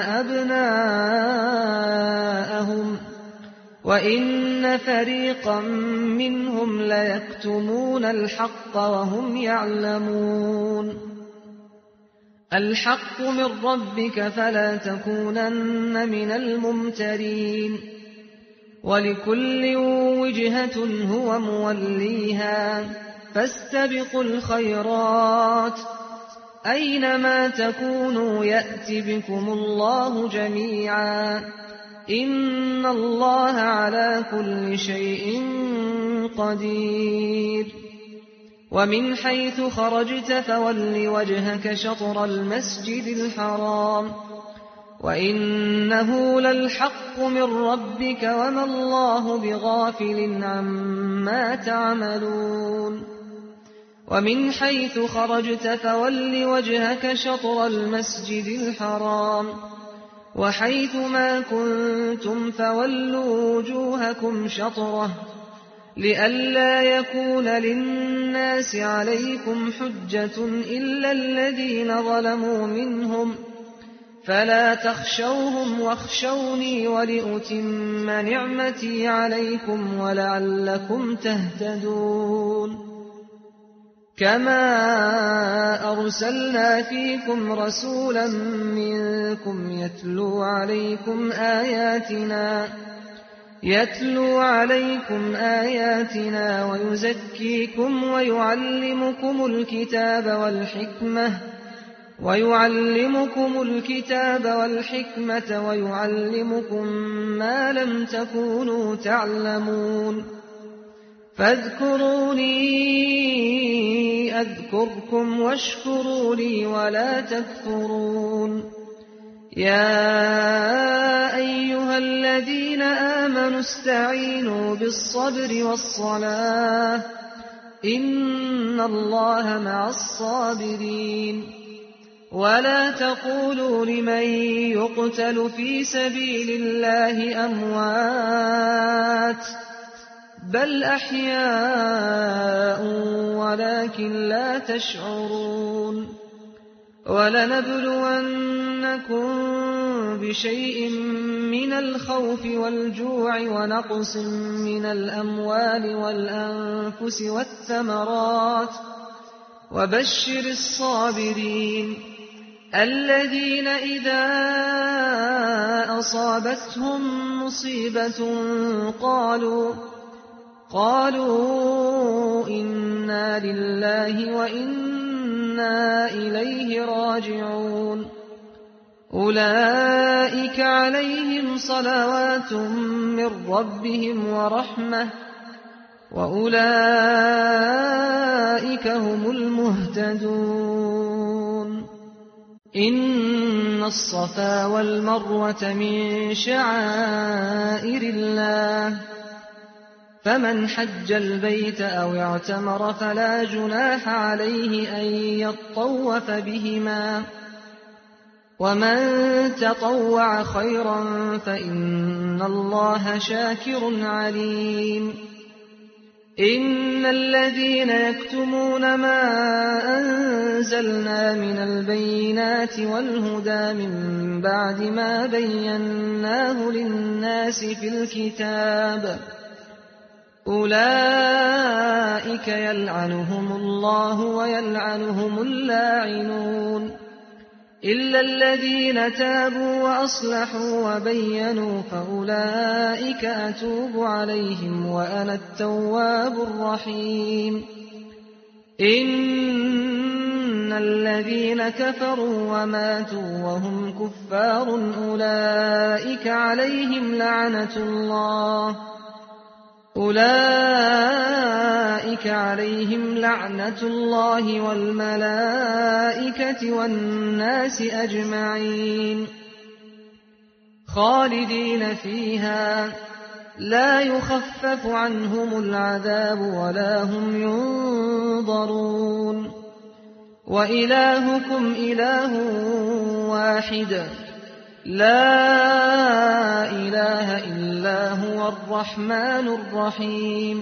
S1: أَبْنَاءَهُمْ ۖ وَإِنَّ فَرِيقًا مِّنْهُمْ لَيَكْتُمُونَ الْحَقَّ وَهُمْ يَعْلَمُونَ الْحَقُّ مِن رَّبِّكَ فَلَا تَكُونَنَّ مِنَ الْمُمْتَرِينَ وَلِكُلٍّ وِجْهَةٌ هُوَ مُوَلِّيهَا ۖ فَاسْتَبِقُوا الْخَيْرَاتِ ۚ أَيْنَمَا تَكُونُوا يَأْتِ بِكُمُ اللَّهُ جَمِيعًا ۚ إِنَّ اللَّهَ عَلَىٰ كُلِّ شَيْءٍ قَدِيرٌ وَمِنْ حَيْثُ خَرَجْتَ فَوَلِّ وَجْهَكَ شَطْرَ الْمَسْجِدِ الْحَرَامِ ۚ وَإِنَّهُ لَلْحَقُّ مِن رَّبِّكَ ۗ وَمَا اللَّهُ بِغَافِلٍ عَمَّا تَعْمَلُونَ وَمِنْ حَيْثُ خَرَجْتَ فَوَلِّ وَجْهَكَ شَطْرَ الْمَسْجِدِ الْحَرَامِ ۚ وَحَيْثُ مَا كُنتُمْ فَوَلُّوا وُجُوهَكُمْ شَطْرَهُ ۗ لِئَلَّا يَكُونَ لِلنَّاسِ عَلَيْكُمْ حُجَّةٌ إِلَّا الَّذِينَ ظَلَمُوا مِنْهُمْ ۖ فَلَا تَخْشَوْهُمْ وَاخْشَوْنِي وَلِأُتِمَّ نِعْمَتِي عَلَيْكُمْ وَلَعَلَّكُمْ تَهْتَدُونَ كَمَا أَرْسَلْنَا فِيكُمْ رَسُولًا مِّنكُمْ يَتْلُو عَلَيْكُمْ آيَاتِنَا يَتْلُو عَلَيْكُمْ آيَاتِنَا وَيُزَكِّيكُمْ وَيُعَلِّمُكُمُ الْكِتَابَ وَالْحِكْمَةَ وَيُعَلِّمُكُمُ الْكِتَابَ وَالْحِكْمَةَ وَيُعَلِّمُكُم مَّا لَمْ تَكُونُوا تَعْلَمُونَ فَاذْكُرُونِي أَذْكُرْكُمْ وَاشْكُرُوا لِي وَلَا تَكْفُرُونِ يَا أَيُّهَا الَّذِينَ آمَنُوا اسْتَعِينُوا بِالصَّبْرِ وَالصَّلَاةِ ۚ إِنَّ اللَّهَ مَعَ الصَّابِرِينَ وَلَا تَقُولُوا لِمَن يُقْتَلُ فِي سَبِيلِ اللَّهِ أَمْوَاتٌ ۚ بَلْ أَحْيَاءٌ وَلَٰكِن لَّا تَشْعُرُونَ وَلَنَبْلُوَنَّكُم بِشَيْءٍ مِّنَ الْخَوْفِ وَالْجُوعِ وَنَقْصٍ مِّنَ الْأَمْوَالِ وَالْأَنفُسِ وَالثَّمَرَاتِ ۗ وَبَشِّرِ الصَّابِرِينَ الَّذِينَ إِذَا أَصَابَتْهُم مُّصِيبَةٌ قَالُوا قَالُوا إِنَّا لِلَّهِ وَإِنَّا إِلَيْهِ رَاجِعُونَ أولئك عليهم صلوات من ربهم ورحمة وأولئك هم المهتدون إن الصفا والمروة من شعائر الله فمن حج البيت أو اعتمر فلا جناح عليه أن يطوف بهما ومن تطوع خيرا فإن الله شاكر عليم إن الذين يكتمون ما أنزلنا من البينات والهدى من بعد ما بيناه للناس في الكتاب أولئك يلعنهم الله ويلعنهم اللاعنون إلا الذين تابوا وأصلحوا وبينوا فأولئك أتوب عليهم وأنا التواب الرحيم إن الذين كفروا وماتوا وهم كفار أولئك عليهم لعنة الله أولئك عليهم لعنة الله والملائكة والناس أجمعين خالدين فيها لا يخفف عنهم العذاب ولا هم ينظرون وإلهكم إله واحد لا إله إلا هو الرحمن الرحيم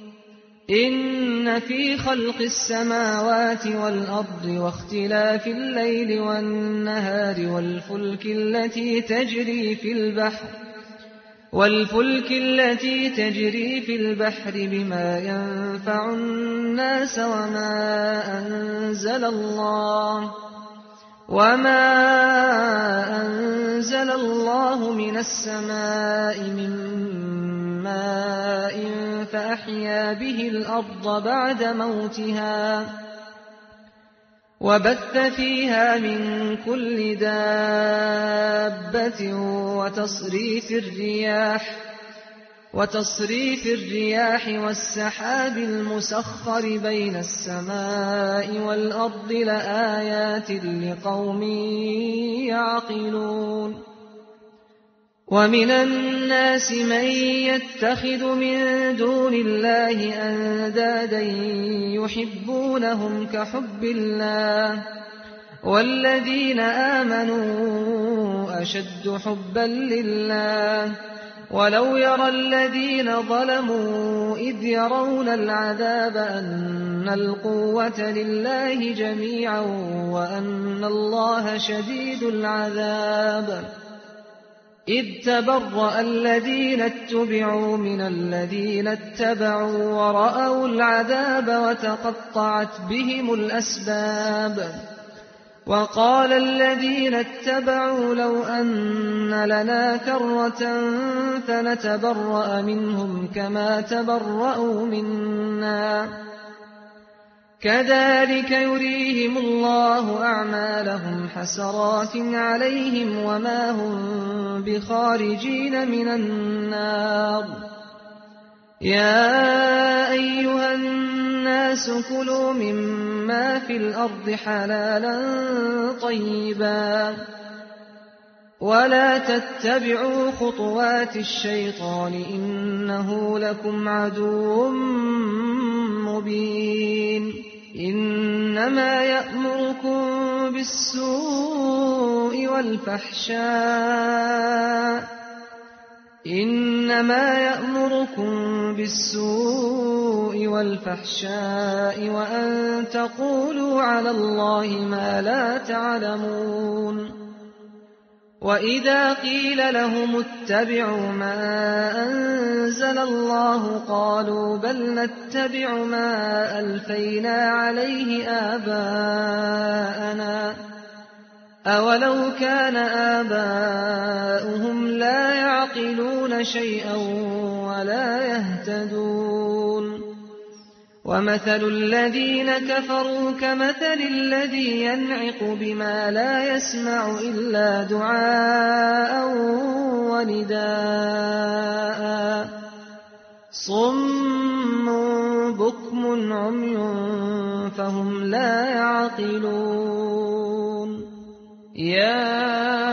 S1: إن في خلق السماوات والأرض واختلاف الليل والنهار والفلك التي تجري في البحر والفلك التي تجري في البحر بما ينفع الناس وما أنزل الله وما أنزل الله من السماء من ماء فأحيا به الأرض بعد موتها وبث فيها من كل دابة وتصريف الرياح وتصريف الرياح والسحاب المسخر بين السماء والأرض لآيات لقوم يعقلون ومن الناس من يتخذ من دون الله أندادا يحبونهم كحب الله والذين آمنوا أشد حبا لله ولو يرى الذين ظلموا إذ يرون العذاب أن القوة لله جميعا وأن الله شديد العذاب إذ تبرأ الذين اتبعوا من الذين اتبعوا ورأوا العذاب وتقطعت بهم الأسباب وقال الذين اتبعوا لو أن لنا كرة فنتبرأ منهم كما تبرأوا منا كذلك يريهم الله أعمالهم حسرات عليهم وما هم بخارجين من النار يا أيها الناس كلوا مما في الأرض حلالا طيبا ولا تتبعوا خطوات الشيطان إنه لكم عدو مبين إنما يأمركم بالسوء والفحشاء إنما يأمركم بالسوء والفحشاء وأن تقولوا على الله ما لا تعلمون وإذا قيل لهم اتبعوا ما أنزل الله قالوا بل نتبع ما ألفينا عليه آباءنا أولو كان آباؤهم لا يعقلون شيئا ولا يهتدون ومثل الذين كفروا كمثل الذي ينعق بما لا يسمع إلا دعاء ونداء صم بكم عمي فهم لا يعقلون يا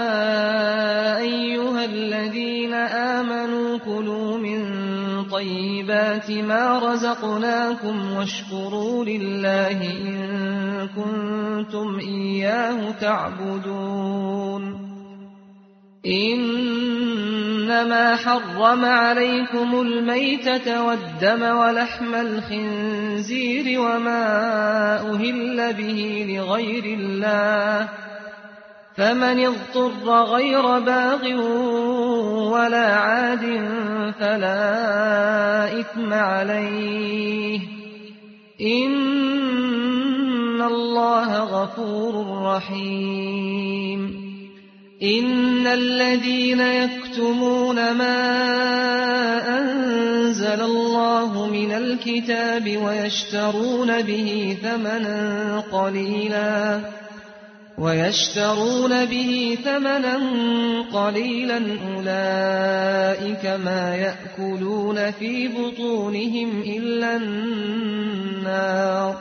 S1: أيها الذين آمنوا كلوا من طيبات ما رزقناكم واشكروا لله إن كنتم إياه تعبدون إنما حرم عليكم الميتة والدم ولحم الخنزير وما أهل به لغير الله فمن اضطر غير باغ ولا عاد فلا إثم عليه إن الله غفور رحيم إن الذين يكتمون ما أنزل الله من الكتاب ويشترون به ثمنا قليلا ويشترون به ثمنا قليلا أولئك ما يأكلون في بطونهم إلا النار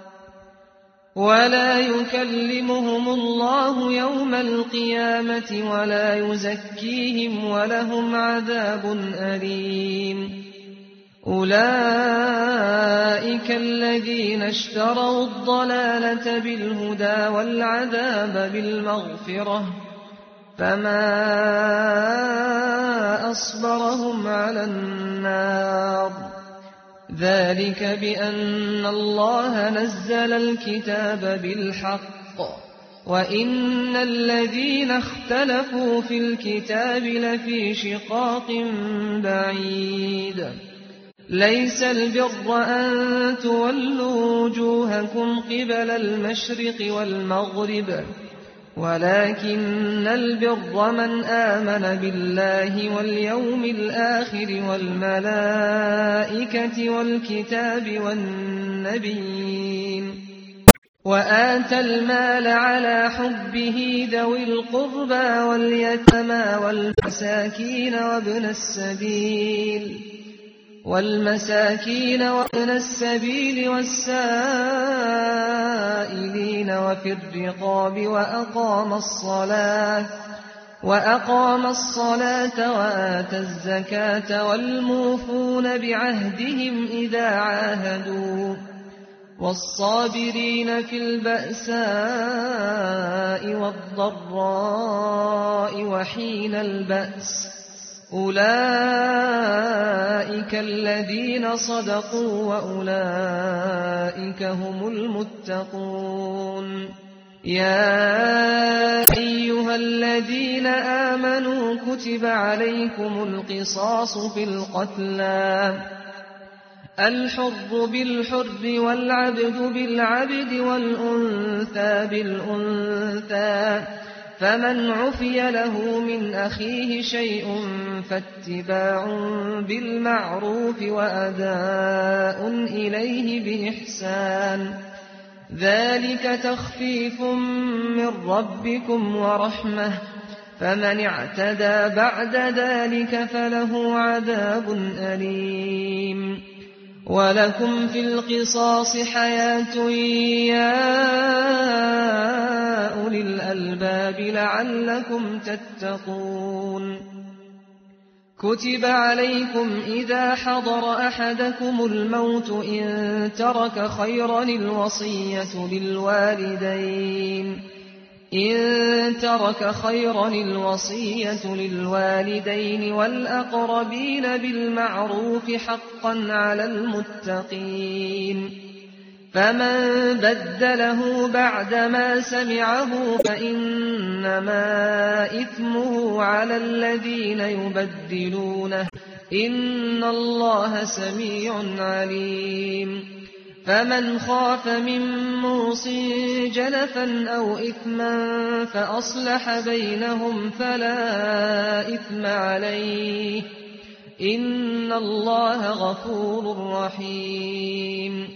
S1: ولا يكلمهم الله يوم القيامة ولا يزكيهم ولهم عذاب أليم أولئك الذين اشتروا الضلالة بالهدى والعذاب بالمغفرة فما أصبرهم على النار ذلك بأن الله نزل الكتاب بالحق وإن الذين اختلفوا في الكتاب لفي شقاق بعيد ليس البر أن تولوا وجوهكم قبل المشرق والمغرب ولكن البر من آمن بالله واليوم الآخر والملائكة والكتاب والنبيين وآتى المال على حبه ذوي القربى واليتامى والمساكين وابن السبيل والمساكين وابن السبيل والسائلين وفي الرقاب وأقام الصلاة وأقام الصلاة وآتى الزكاة والموفون بعهدهم إذا عاهدوا والصابرين في البأساء والضراء وحين البأس أولئك الذين صدقوا وأولئك هم المتقون يا أيها الذين آمنوا كتب عليكم القصاص في القتلى الحر بالحر والعبد بالعبد والأنثى بالأنثى فمن عفي له من أخيه شيء فاتباع بالمعروف وأداء إليه بإحسان ذلك تخفيف من ربكم ورحمة فمن اعتدى بعد ذلك فله عذاب أليم ولكم في القصاص حياة يا أولي الألباب لعلكم تتقون كتب عليكم إذا حضر أحدكم الموت إن ترك خيرا الوصية للوالدين إن ترك خيرا الوصية للوالدين والأقربين بالمعروف حقا على المتقين فمن بدله بعدما سمعه فإنما إثمه على الذين يبدلونه إن الله سميع عليم فمن خاف من موص جنفا أو إثما فأصلح بينهم فلا إثم عليه إن الله غفور رحيم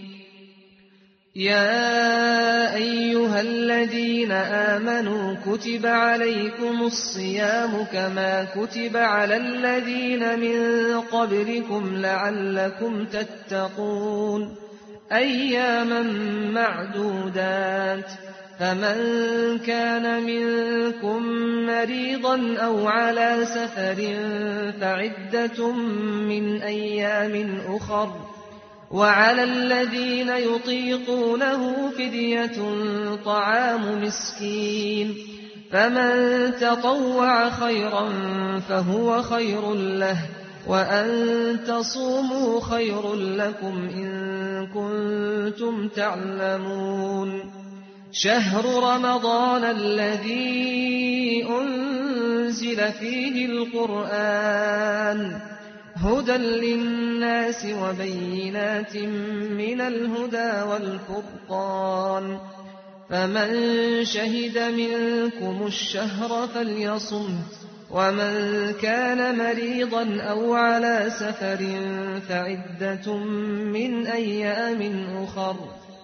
S1: يا أيها الذين آمنوا كتب عليكم الصيام كما كتب على الذين من قبلكم لعلكم تتقون أياما معدودات فمن كان منكم مريضا أو على سفر فعدة من أيام أخر وعلى الذين يطيقونه فدية طعام مسكين فمن تطوع خيرا فهو خير له وأن تصوموا خير لكم إن كنتم تعلمون شهر رمضان الذي أنزل فيه القرآن هدى للناس وبينات من الهدى والفرقان فمن شهد منكم الشهر فليصم ومن كان مريضا أو على سفر فعدة من أيام أخر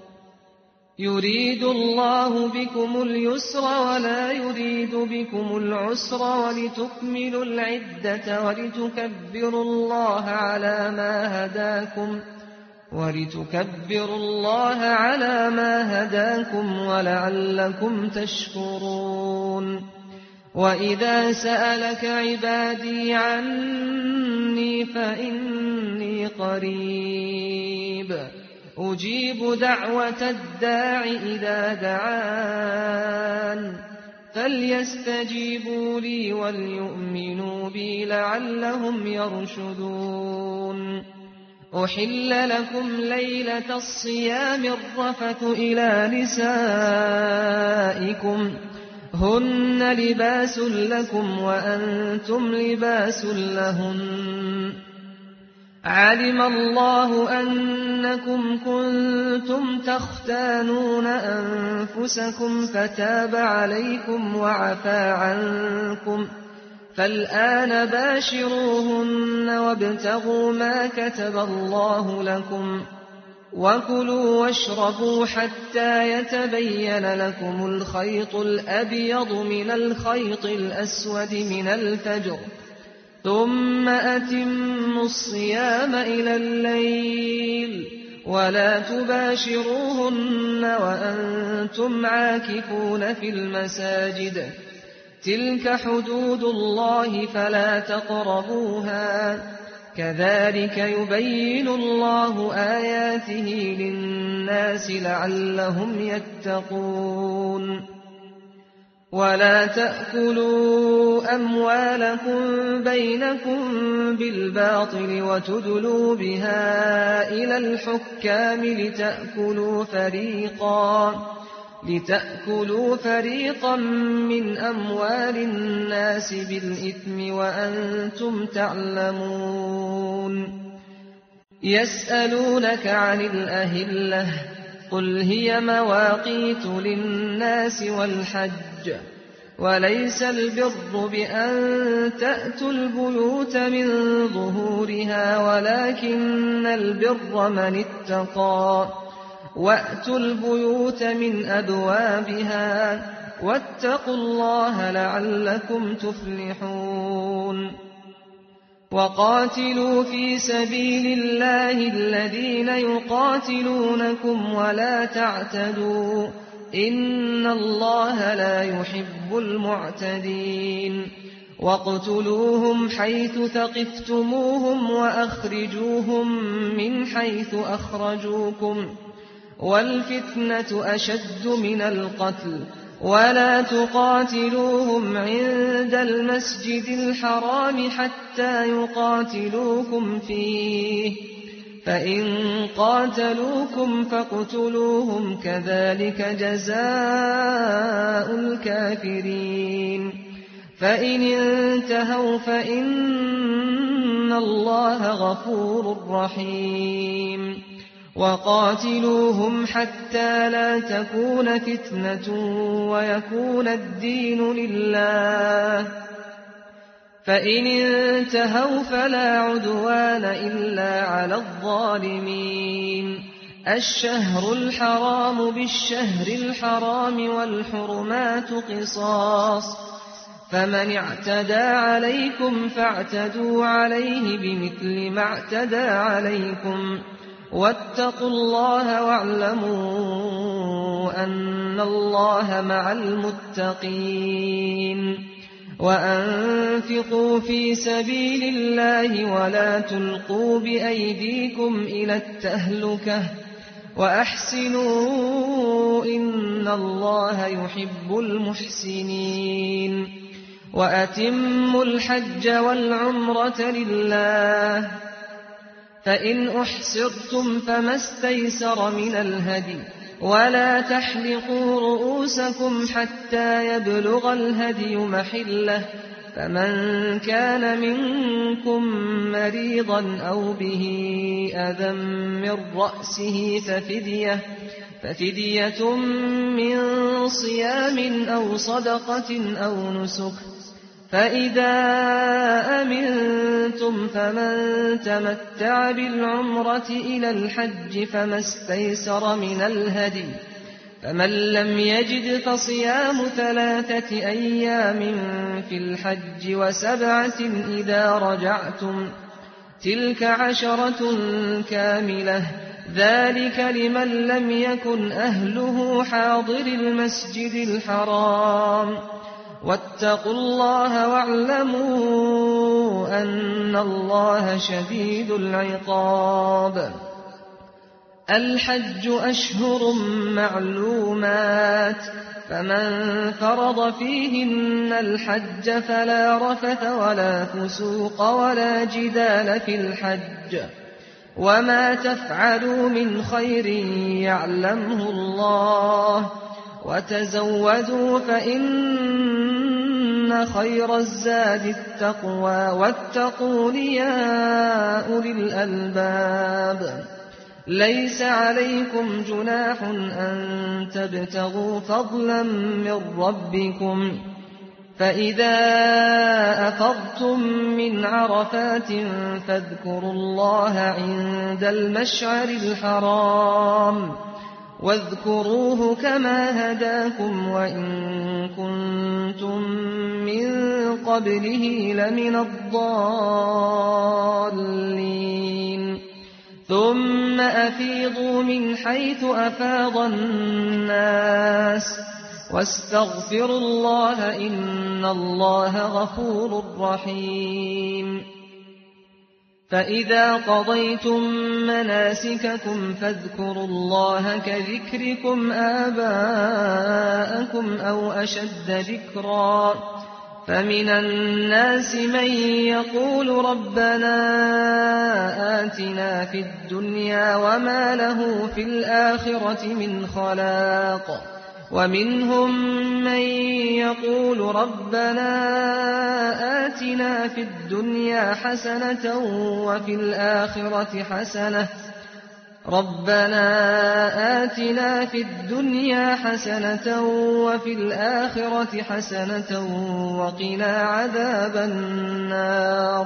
S1: يريد الله بكم اليسر ولا يريد بكم العسر ولتكملوا العدة ولتكبروا الله على ما هداكم ولتكبروا الله على ما هداكم ولعلكم تشكرون وإذا سألك عبادي عني فإني قريب أجيب دعوة الداع إذا دعان فليستجيبوا لي وليؤمنوا بي لعلهم يرشدون أحل لكم ليلة الصيام الرفث إلى نسائكم هن لباس لكم وأنتم لباس لهن علم الله أنكم كنتم تختانون أنفسكم فتاب عليكم وعفى عنكم فالآن باشروهن وابتغوا ما كتب الله لكم وكلوا واشربوا حتى يتبين لكم الخيط الأبيض من الخيط الأسود من الفجر ثم أتموا الصيام إلى الليل ولا تباشروهن وأنتم عاكفون في المساجد تلك حدود الله فلا تقربوها كذلك يبين الله آياته للناس لعلهم يتقون ولا تأكلوا أموالكم بينكم بالباطل وتدلوا بها إلى الحكام لتأكلوا فريقا لتأكلوا فريقا من أموال الناس بالإثم وأنتم تعلمون يسألونك عن الأهلة قل هي مواقيت للناس والحج وليس البر بأن تأتوا البيوت من ظهورها ولكن البر من اتقى وأتوا البيوت من أبوابها واتقوا الله لعلكم تفلحون وقاتلوا في سبيل الله الذين يقاتلونكم ولا تعتدوا إن الله لا يحب المعتدين واقتلوهم حيث ثقفتموهم وأخرجوهم من حيث أخرجوكم والفتنة أشد من القتل ولا تقاتلوهم عند المسجد الحرام حتى يقاتلوكم فيه فإن قاتلوكم فاقتلوهم كذلك جزاء الكافرين فإن انتهوا فإن الله غفور رحيم وقاتلوهم حتى لا تكون فتنة ويكون الدين لله فإن انتهوا فلا عدوان إلا على الظالمين. الشهر الحرام بالشهر الحرام والحرمات قصاص، فمن اعتدى عليكم فاعتدوا عليه بمثل ما اعتدى عليكم، واتقوا الله واعلموا أن الله مع المتقين. وأنفقوا في سبيل الله ولا تلقوا بأيديكم إلى التهلكة وأحسنوا إن الله يحب المحسنين. وأتموا الحج والعمرة لله، فإن أحصرتم فما استيسر من الهدي، ولا تحلقوا رؤوسكم حتى يبلغ الهدي محله، فمن كان منكم مريضا أو به أذى من رأسه ففدية, ففدية من صيام أو صدقة أو نسك. فإذا أمنتم فمن تمتع بالعمرة إلى الحج فما استيسر من الهدي، فمن لم يجد فصيام ثلاثة أيام في الحج وسبعة إذا رجعتم، تلك عشرة كاملة، ذلك لمن لم يكن أهله حاضر المسجد الحرام. واتقوا الله واعلموا أن الله شديد العقاب. الحج أشهر معلومات، فمن فرض فيهن الحج فلا رفث ولا فسوق ولا جدال في الحج، وما تفعلوا من خير يعلمه الله، وتزودوا فإن خير الزاد التقوى، واتقون يا أولي الألباب. ليس عليكم جناح أن تبتغوا فضلا من ربكم، فإذا أفضتم من عرفات فاذكروا الله عند المشعر الحرام، واذكروه كما هداكم وإن كنتم من قبله لمن الضالين. ثم أفيضوا من حيث أفاض الناس واستغفروا الله إن الله غفور رحيم. فإذا قضيتم مناسككم فاذكروا الله كذكركم آباءكم أو أشد ذكرا، فمن الناس من يقول ربنا آتنا في الدنيا وما له في الآخرة من خلاق، ومنهم من يقول ربنا آتنا في الدنيا حسنة وفي الآخرة حسنة ربنا آتنا في الدنيا حسنة وفي الآخرة حسنة وقنا عذاب النار.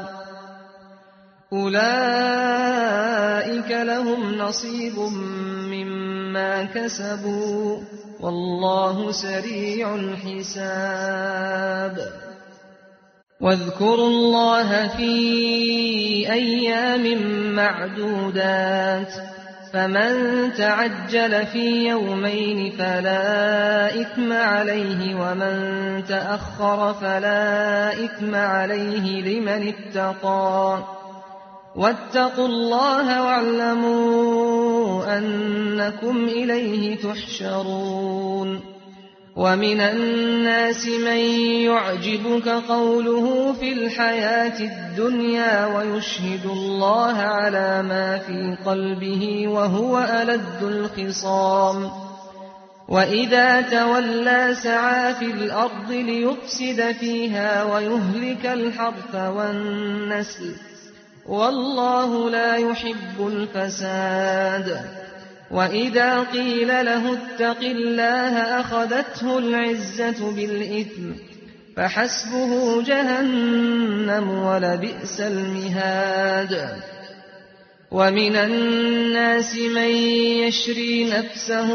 S1: أولئك لهم نصيب مما كسبوا والله سريع الحساب. واذكروا الله في أيام معدودات، فمن تعجل في يومين فلا إثم عليه، ومن تأخر فلا إثم عليه لمن اتقى. واتقوا الله واعلموا أنكم إليه تحشرون. ومن الناس من يعجبك قوله في الحياة الدنيا ويشهد الله على ما في قلبه وهو ألد الخصام، وإذا تولى سعى في الأرض ليفسد فيها ويهلك الحرث والنسل، والله لا يحب الفساد. وإذا قيل له اتق الله أخذته العزة بالإثم، فحسبه جهنم ولبئس المهاد. ومن الناس من يشري نفسه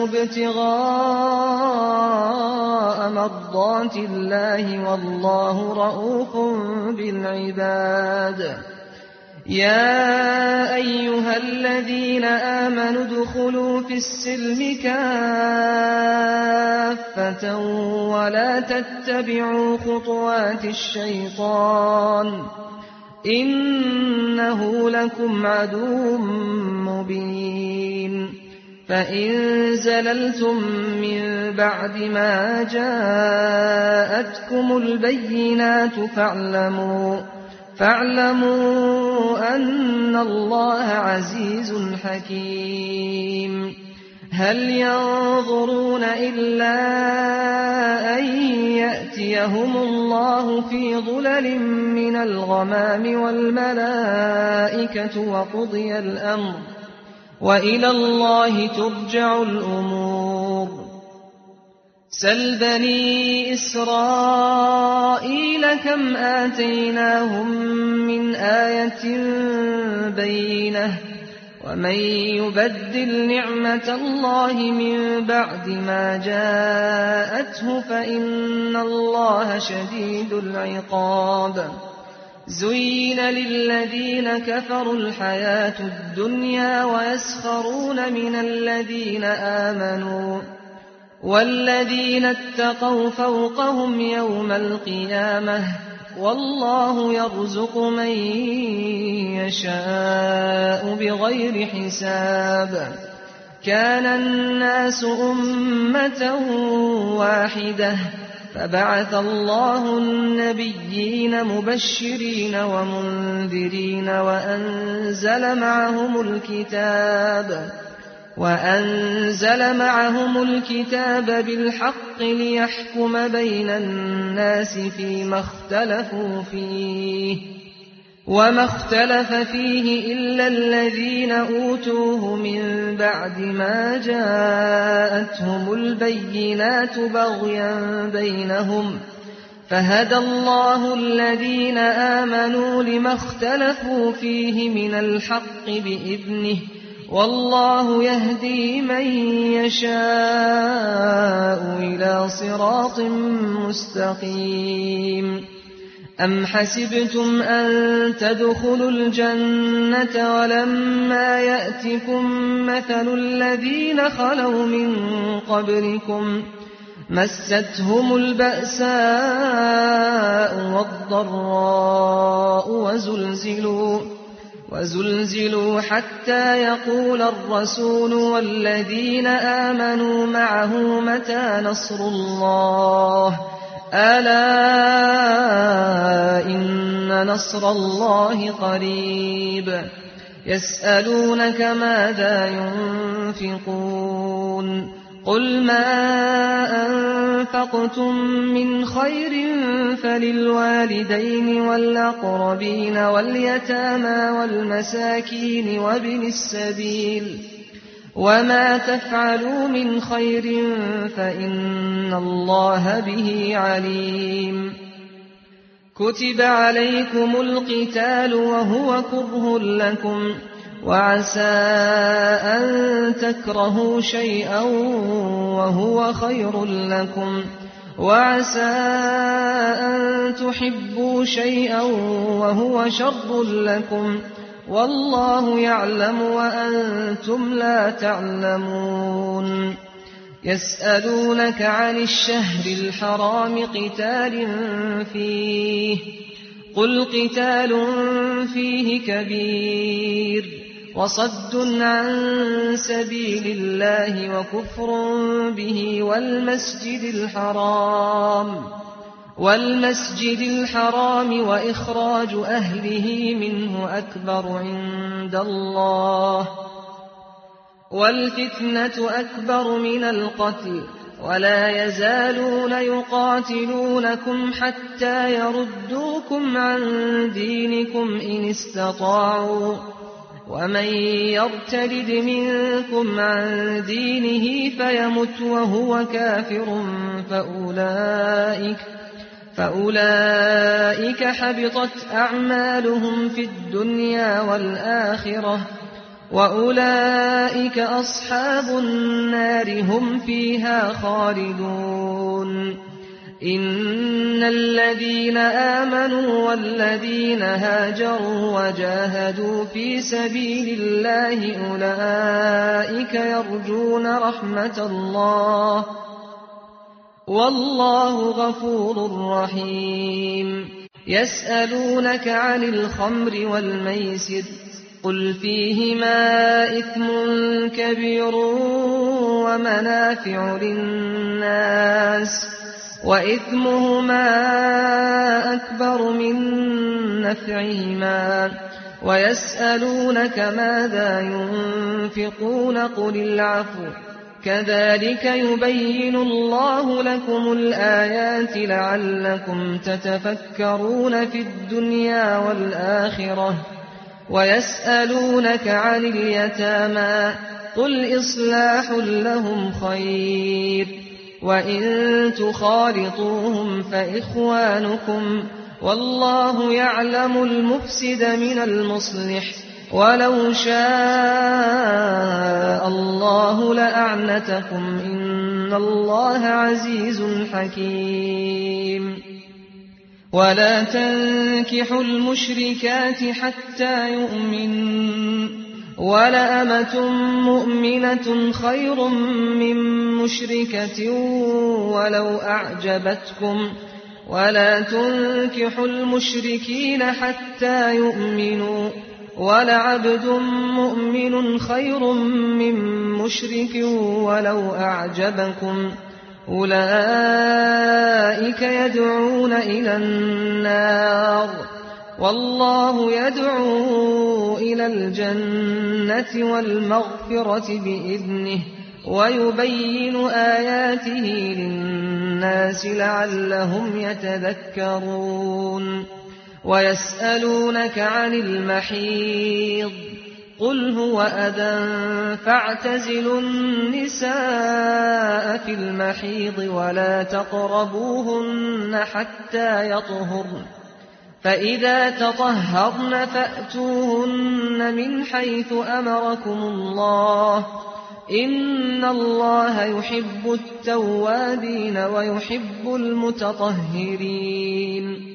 S1: ابتغاء مرضات الله والله رءوف بالعباد. يا أيها الذين آمنوا ادخلوا في السلم كافة ولا تتبعوا خطوات الشيطان إنه لكم عدو مبين. فإن زللتم من بعد ما جاءتكم البينات فاعلموا فاعلموا أن الله عزيز حكيم. هل ينظرون إلا أن يأتيهم الله في ظلل من الغمام والملائكة وقضي الأمر وإلى الله ترجع الأمور. سل بني إسرائيل كم آتيناهم من آية بينة ومن يبدل نعمة الله من بعد ما جاءته فإن الله شديد العقاب. زين للذين كفروا الحياة الدنيا ويسخرون من الذين آمنوا والذين اتقوا فوقهم يوم القيامة والله يرزق من يشاء بغير حساب. كان الناس أمة واحدة فبعث الله النبيين مبشرين ومنذرين وأنزل معهم الكتاب وأنزل معهم الكتاب بالحق ليحكم بين الناس فيما اختلفوا فيه وما اختلف فيه إلا الذين أوتوه من بعد ما جاءتهم البينات بغيا بينهم فهدى الله الذين آمنوا لما اختلفوا فيه من الحق بإذنه والله يهدي من يشاء إلى صراط مستقيم. أم حسبتم أن تدخلوا الجنة ولما يأتكم مثل الذين خلوا من قبلكم مستهم البأساء والضراء وزلزلوا وزلزلوا حتى يقول الرسول والذين آمنوا معه متى نصر الله ألا إن نصر الله قريب. يسألونك ماذا ينفقون قل ما أنفقتم من خير فللوالدين والأقربين واليتامى والمساكين وابن السبيل وما تفعلوا من خير فإن الله به عليم. كتب عليكم القتال وهو كره لكم وعسى أن تكرهوا شيئا وهو خير لكم وعسى أن تحبوا شيئا وهو شر لكم والله يعلم وأنتم لا تعلمون. يسألونك عن الشهر الحرام قتال فيه قل قتال فيه كبير وصد عن سبيل الله وكفر به والمسجد الحرام والمسجد الحرام وإخراج أهله منه أكبر عند الله والفتنة أكبر من القتل ولا يزالون يقاتلونكم حتى يردوكم عن دينكم إن استطاعوا ومن يرتد منكم عن دينه فيمت وهو كافر فأولئك فأولئك حبطت أعمالهم في الدنيا والآخرة وأولئك أصحاب النار هم فيها خالدون إن الذين آمنوا والذين هاجروا وجاهدوا في سبيل الله أولئك يرجون رحمة الله والله غفور رحيم يسألونك عن الخمر والميسر قل فيهما إثم كبير ومنافع للناس وإثمهما أكبر من نفعهما ويسألونك ماذا ينفقون قل العفو كذلك يبين الله لكم الآيات لعلكم تتفكرون في الدنيا والآخرة ويسألونك عن اليتامى قل إصلاح لهم خير وإن تخالطوهم فإخوانكم والله يعلم المفسد من المصلح ولو شاء الله لأعنتكم إن الله عزيز حكيم ولا تنكحوا المشركات حتى يؤمنوا ولأمة مؤمنة خير من مشركة ولو أعجبتكم ولا تنكحوا المشركين حتى يؤمنوا ولعبد مؤمن خير من مشرك ولو أعجبكم أولئك يدعون إلى النار والله يدعو إلى الجنة والمغفرة بإذنه ويبين آياته للناس لعلهم يتذكرون ويسألونك عن المحيض قل هو أذى فاعتزلوا النساء في المحيض ولا تقربوهن حتى يطهرن فإذا تطهرن فأتوهن من حيث أمركم الله إن الله يحب التوابين ويحب المتطهرين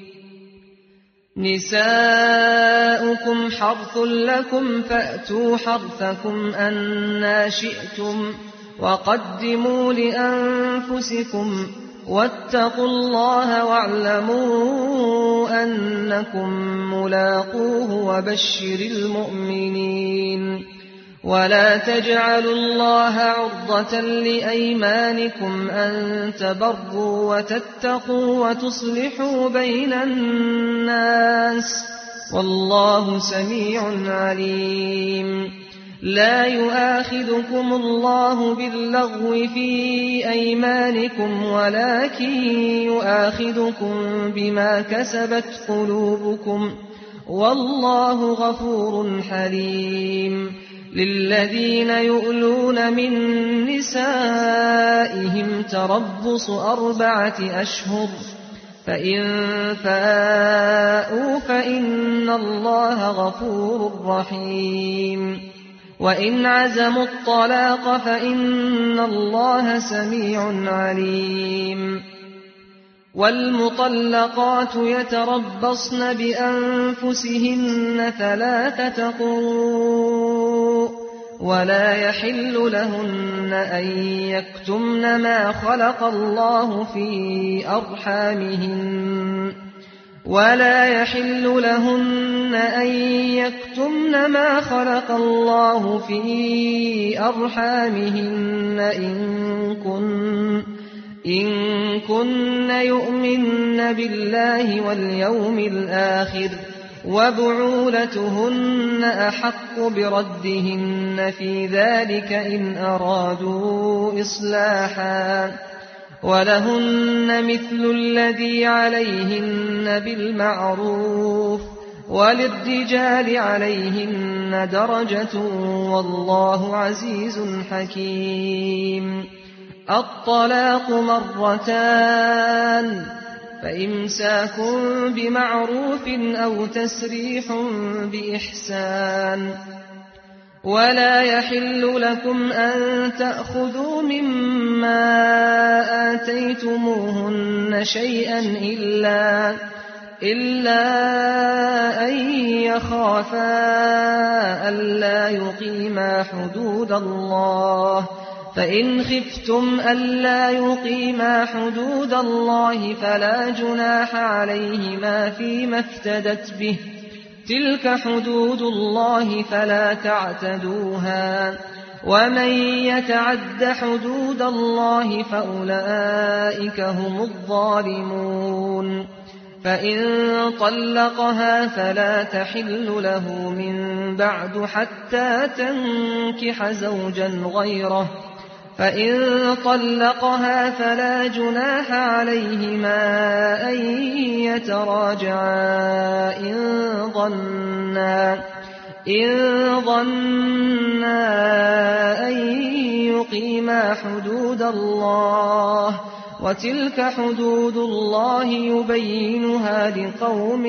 S1: نساؤكم حرث لكم فأتوا حرثكم أنى شئتم وقدموا لأنفسكم واتقوا الله واعلموا أنكم ملاقوه وبشر المؤمنين ولا تجعلوا الله عرضة لأيمانكم أن تبروا وتتقوا وتصلحوا بين الناس والله سميع عليم لا يؤاخذكم الله باللغو في أيمانكم ولكن يؤاخذكم بما كسبت قلوبكم والله غفور حليم للذين يؤلون من نسائهم تربص أربعة أشهر فإن فاءوا فإن الله غفور رحيم وإن عزموا الطلاق فإن الله سميع عليم والمطلقات يتربصن بأنفسهن ثلاثة قروء ولا يحل لهن أن يكتمن ما خلق الله في أرحامهن ولا يحل لهن أن يكتمن ما خلق الله في أرحامهن إن كن إن كن يؤمن بالله واليوم الآخر وبعولتهن أحق بردهن في ذلك إن أرادوا إصلاحا ولهن مثل الذي عليهن بالمعروف وللرجال عليهن درجة والله عزيز حكيم الطلاق مرتان فإمساك بمعروف أو تسريح بإحسان. ولا يحل لكم أن تأخذوا مما آتيتموهن شيئا إلا إلا أن يخافا ألا يقيما حدود الله، فإن خفتم ألا يقيما حدود الله فلا جناح عليهما فيما افتدت به، تلك حدود الله فلا تعتدوها، ومن يتعد حدود الله فأولئك هم الظالمون. فإن طلقها فلا تحل له من بعد حتى تنكح زوجا غيره، فإن طلقها فلا جناح عليهما أن يتراجعا إن ظنا إن ظنا أن يقيما حدود الله، وتلك حدود الله يبينها لقوم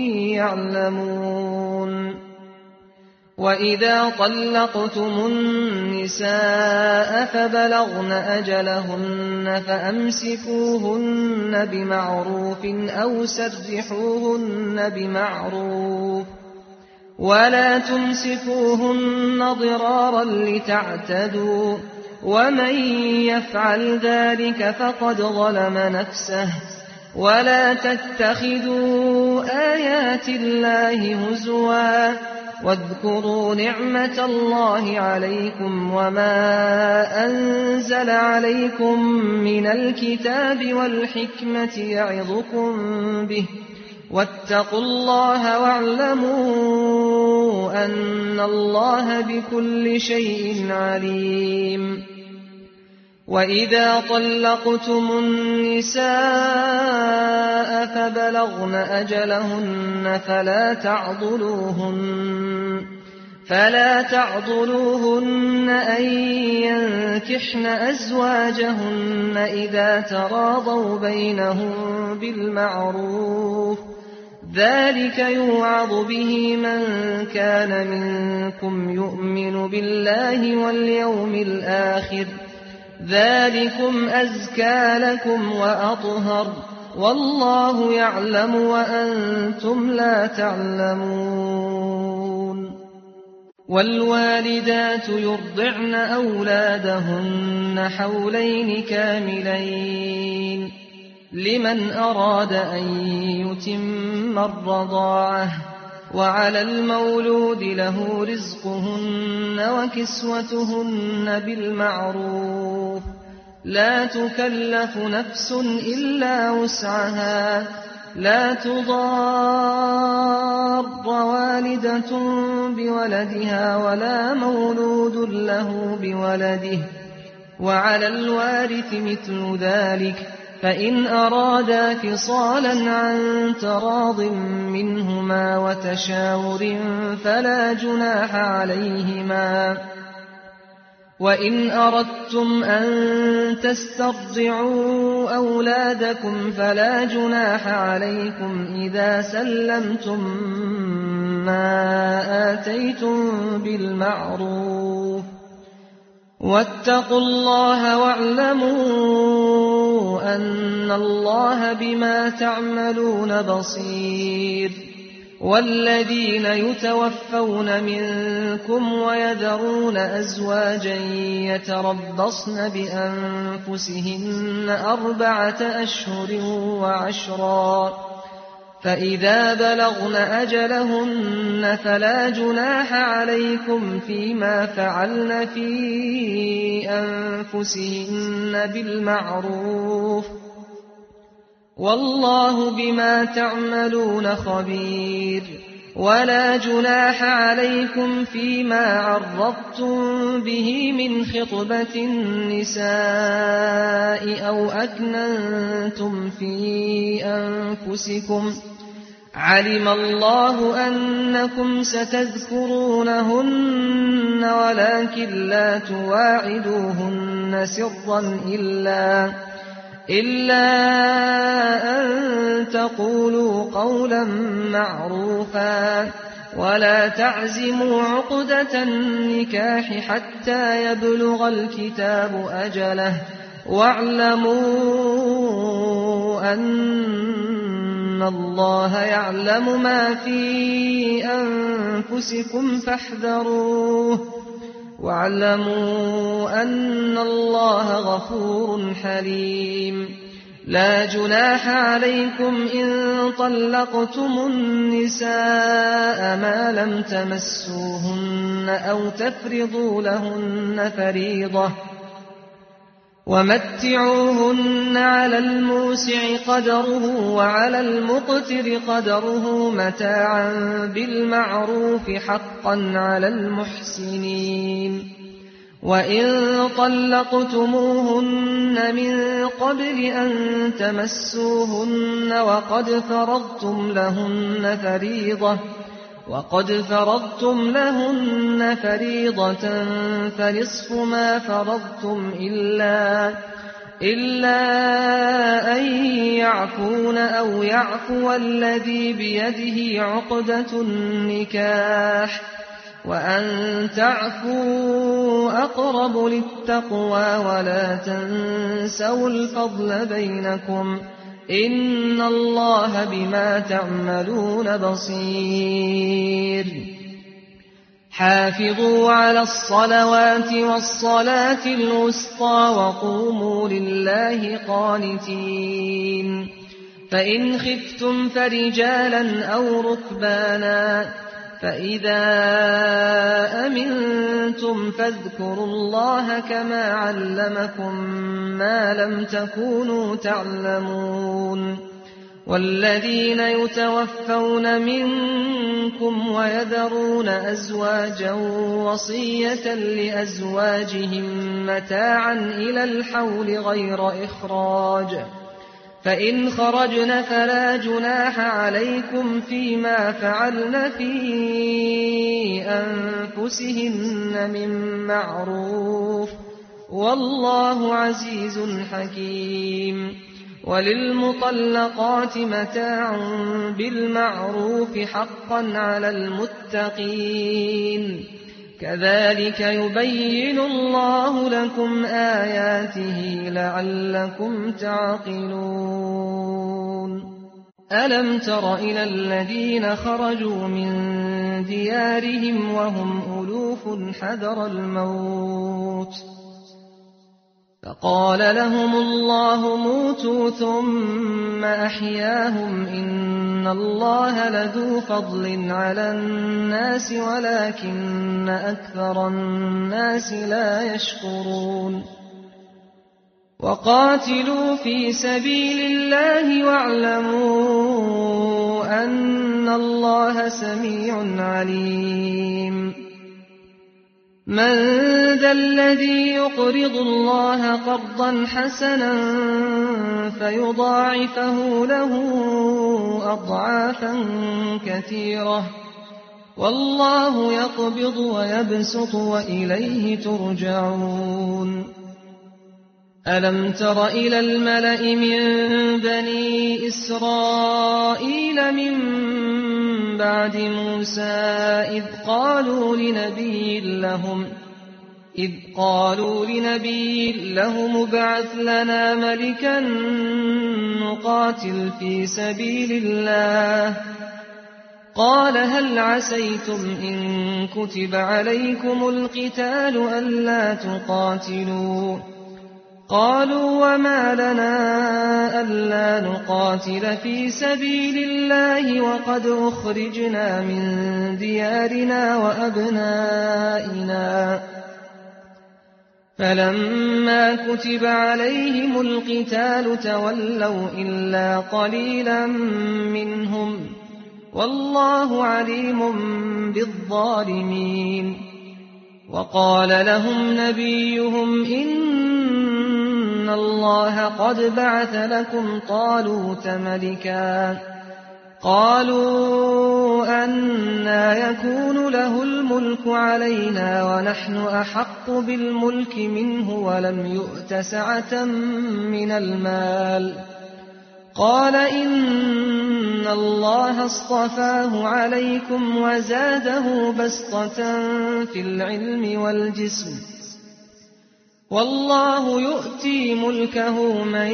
S1: يعلمون. وإذا طلقتم النساء فبلغن أجلهن فأمسكوهن بمعروف أو سرحوهن بمعروف، ولا تمسكوهن ضرارا لتعتدوا، ومن يفعل ذلك فقد ظلم نفسه. ولا تتخذوا آيات الله هزوا، واذكروا نعمة الله عليكم وما أنزل عليكم من الكتاب والحكمة يعظكم به، واتقوا الله واعلموا أن الله بكل شيء عليم. وإذا طلقتم النساء فبلغن أجلهن فلا تعضلوهن فلا تعضلوهن أن ينكحن أزواجهن إذا تراضوا بينهم بالمعروف، ذلك يوعظ به من كان منكم يؤمن بالله واليوم الآخر، ذلكم أزكى لكم وأطهر، والله يعلم وأنتم لا تعلمون. والوالدات يرضعن أولادهن حولين كاملين لمن أراد أن يتم الرضاعة، وعلى المولود له رزقهن وكسوتهن بالمعروف، لا تكلف نفس إلا وسعها، لا تضار والدة بولدها ولا مولود له بولده، وعلى الوارث مثل ذلك، فإن أرادا فصالا عن تراض منهما وتشاور فلا جناح عليهما. وإن أردتم أن تسترضعوا أولادكم فلا جناح عليكم إذا سلمتم ما آتيتم بالمعروف، واتقوا الله واعلموا أن الله بما تعملون بصير. والذين يتوفون منكم ويذرون أزواجا يتربصن بأنفسهن أربعة أشهر وعشرا، فإذا بلغن أجلهن فلا جناح عليكم فيما فعلن في أنفسهن بالمعروف، والله بما تعملون خبير. ولا جناح عليكم فيما عرضتم به من خطبة النساء أو أكننتم في أنفسكم، علم الله أنكم ستذكرونهن ولكن لا تواعدوهن سرا إلا إلا أن تقولوا قولا معروفا ولا تعزموا عقدة النكاح حتى يبلغ الكتاب أجله واعلموا أن الله يعلم ما في أنفسكم فاحذروه واعلموا أن الله غفور حليم لا جناح عليكم إن طلقتم النساء ما لم تمسوهن أو تفرضوا لهن فريضة ومتعوهن على الموسع قدره وعلى المقتر قدره متاعا بالمعروف حقا على المحسنين وإن طلقتموهن من قبل أن تمسوهن وقد فرضتم لهن فريضة وقد فرضتم لهن فريضة فنصف ما فرضتم إلا إلا أن يعفون أو يعفو الذي بيده عقدة النكاح وأن تعفوا أقرب للتقوى ولا تنسوا الفضل بينكم إن الله بما تعملون بصير حافظوا على الصلوات والصلاة الوسطى وقوموا لله قانتين فإن خفتم فرجالا أو ركبانا فإذا أمنتم فاذكروا الله كما علمكم ما لم تكونوا تعلمون والذين يتوفون منكم ويذرون أزواجا وصية لأزواجهم متاعا إلى الحول غير إخراج فإن خرجن فلا جناح عليكم فيما فعلن في أنفسهن من معروف والله عزيز حكيم وللمطلقات متاع بالمعروف حقا على المتقين كذلك يبين الله لكم آياته لعلكم تعقلون ألم تر إلى الذين خرجوا من ديارهم وهم ألوف حذر الموت فقال لهم الله موتوا ثم أحياهم إن الله لذو فضل على الناس ولكن أكثر الناس لا يشكرون وقاتلوا في سبيل الله واعلموا أن الله سميع عليم من ذا الذي يقرض الله قرضا حسنا فيضاعفه له أضعافا كثيرة والله يقبض ويبسط وإليه ترجعون ألم تر إلى الملأ من بني إسرائيل من بعد موسى إذ قالوا لنبي لهم إذ قالوا لنبي لهم ابعث لنا ملكا نقاتل في سبيل الله قال هل عسيتم إن كتب عليكم القتال ألا تقاتلوا قالوا وما لنا ألا نقاتل في سبيل الله وقد أخرجنا من ديارنا وأبنائنا فلما كتب عليهم القتال تولوا إلا قليلا منهم والله عليم بالظالمين وقال لهم نبيهم إن الله قد بعث لكم طالوت ملكا قالوا أَنَّىٰ يَكُونُ لَهُ الْمُلْكُ عَلَيْنَا وَنَحْنُ أَحَقُّ بِالْمُلْكِ مِنْهُ وَلَمْ يُؤْتَ سَعَةً مِّنَ الْمَالِ ۚ قَالَ إِنَّ اللَّهَ اصْطَفَاهُ عَلَيْكُمْ وَزَادَهُ بَسْطَةً فِي الْعِلْمِ وَالْجِسْمِ ۖ وَاللَّهُ يُؤْتِي مُلْكَهُ مَن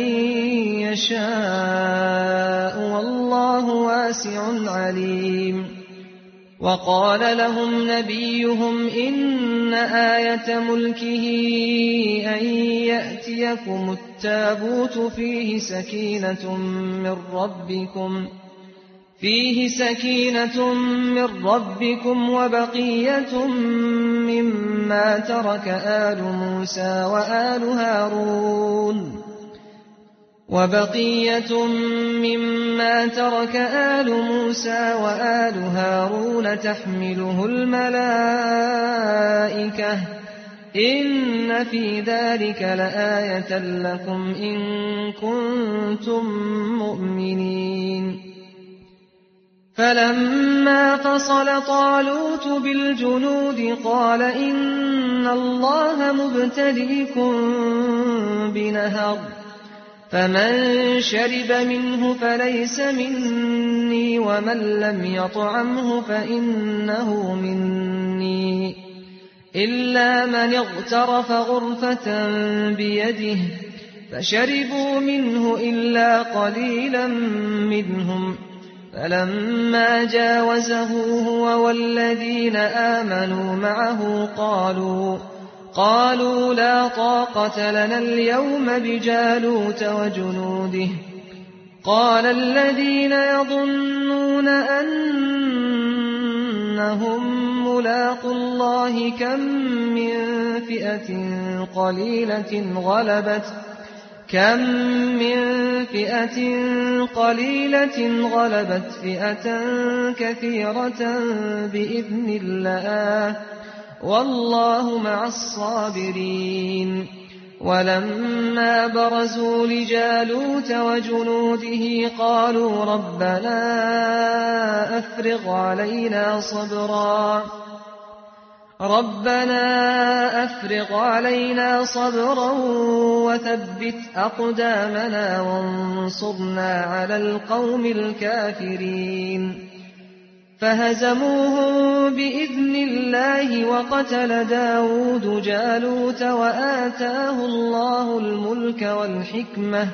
S1: يَشَاءُ ۚ وَاللَّهُ وَاسِعٌ عَلِيمٌ. وَقَالَ لَهُمْ نَبِيُّهُمْ إِنَّ آيَةَ مُلْكِهِ أَن يَأْتِيَكُمُ التَّابُوتُ فِيهِ سَكِينَةٌ مِّن رَّبِّكُمْ فيه سكينة من ربكم وبقية مما ترك آل موسى وآل هارون وبقية مما ترك آل موسى وآل هارون تحمله الملائكة إن في ذلك لآية لكم إن كنتم مؤمنين. فَلَمَّا فَصَلَ طَالُوتُ بِالْجُنُودِ قَالَ إِنَّ اللَّهَ مُبْتَلِيكُم بِنَهَرٍ فَمَن شَرِبَ مِنْهُ فَلَيْسَ مِنِّي وَمَن لَّمْ يَطْعَمْهُ فَإِنَّهُ مِنِّي إِلَّا مَنِ اغْتَرَفَ غُرْفَةً بِيَدِهِ فَشَرِبُوا مِنْهُ إِلَّا قَلِيلًا مِّنْهُمْ. فَلَمَّا جَاوَزَهُ هُوَ وَالَّذِينَ آمَنُوا مَعَهُ قَالُوا قَالُوا لَا طَاقَةَ لَنَا الْيَوْمَ بِجَالُوتَ وَجُنُودِهِ قَالَ الَّذِينَ يَظُنُّونَ أَنَّهُم مُّلَاقُو اللَّهِ كَم مِّن فِئَةٍ قَلِيلَةٍ غَلَبَتْ كم من فئة قليلة غلبت فئة كثيرة بإذن الله والله مع الصابرين. ولما برزوا لجالوت وجنوده قالوا ربنا أفرغ علينا صبرا ربنا أفرغ علينا صبرا وثبت أقدامنا وانصرنا على القوم الكافرين. فهزموهم بإذن الله وقتل داود جالوت وآتاه الله الملك والحكمة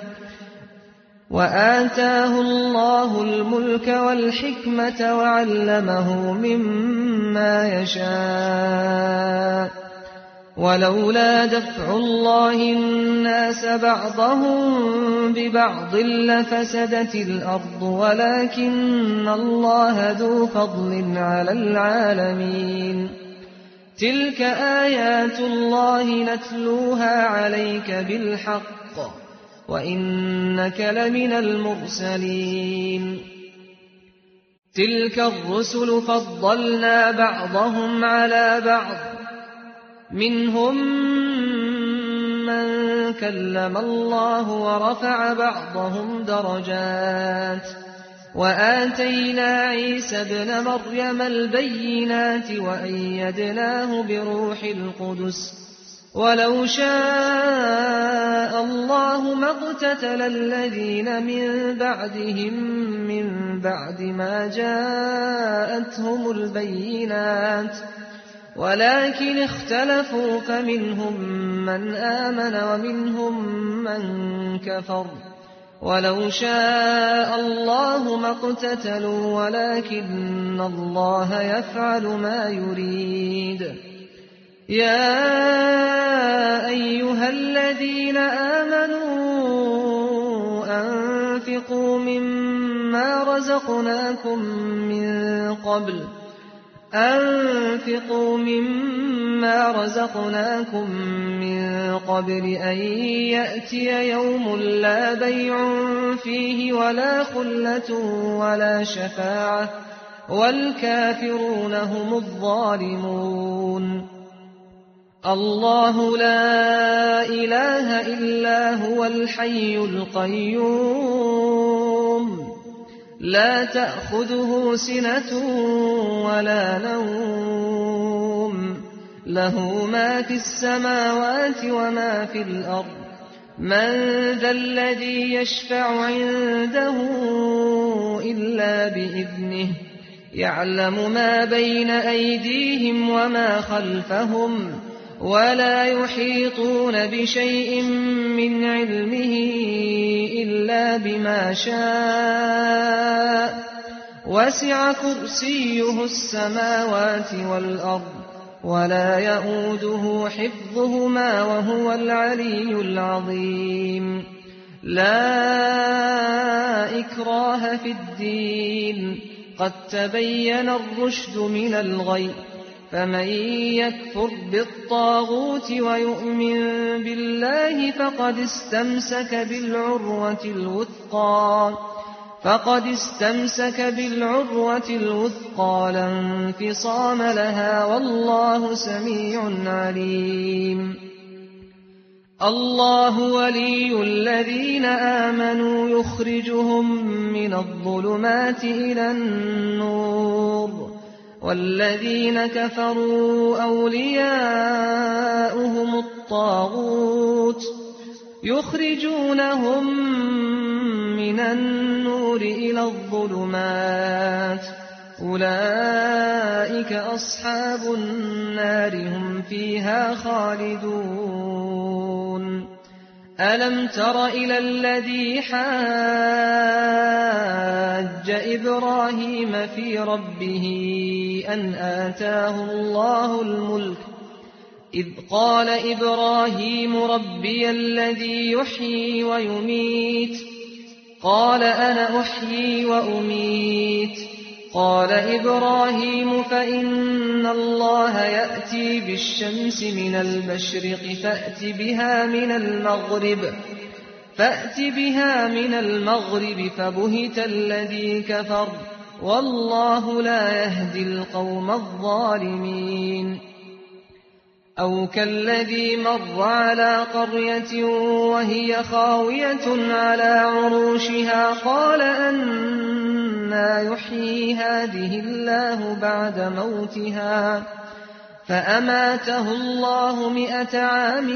S1: وآتاه الله الملك والحكمة وعلمه مما يشاء ولولا دفع الله الناس بعضهم ببعض لفسدت الأرض ولكن الله ذو فضل على العالمين. تلك آيات الله نتلوها عليك بالحق وإنك لمن المرسلين. تلك الرسل فضلنا بعضهم على بعض منهم من كلم الله ورفع بعضهم درجات وآتينا عيسى ابن مريم البينات وأيدناه بروح القدس ولو شاء الله ما اقتتل الذين من بعدهم من بعد ما جاءتهم البينات ولكن اختلفوا فمنهم من آمن ومنهم من كفر ولو شاء الله ما اقتتلوا ولكن الله يفعل ما يريد. يا أيها الذين آمنوا أنفقوا مما رزقناكم من قبل أنفقوا مما رزقناكم من قبل أن يأتي يوم لا بيع فيه ولا خلة ولا شفاعة والكافرون هم الظالمون. الله لا إله إلا هو الحي القيوم لا تأخذه سنة ولا نوم له ما في السماوات وما في الأرض من ذا الذي يشفع عنده إلا بإذنه يعلم ما بين أيديهم وما خلفهم ولا يحيطون بشيء من علمه إلا بما شاء وسع كرسيه السماوات والأرض ولا يئوده حفظهما وهو العلي العظيم لا إكراه في الدين قد تبين الرشد من الغي فمن يكفر بالطاغوت ويؤمن بالله فقد استمسك بالعروة الوثقى فقد استمسك بالعروة الوثقى لا انفصام لها والله سميع عليم الله ولي الذين آمنوا يخرجهم من الظلمات إلى النور والذين كفروا أولياؤهم الطاغوت يخرجونهم من النور إلى الظلمات أولئك أصحاب النار هم فيها خالدون ألم تر إلى الذي حاج إبراهيم في ربه أن آتاه الله الملك إذ قال إبراهيم ربي الذي يحيي ويميت قال أنا أحيي وأميت قال إبراهيم فإن الله يأتي بالشمس من المشرق فأت بها من المغرب فأت بها من المغرب فبهت الذي كفر والله لا يهدي القوم الظالمين أو كالذي مر على قرية وهي خاوية على عروشها قال أنى يحيي هذه الله بعد موتها فأماته الله مئة عام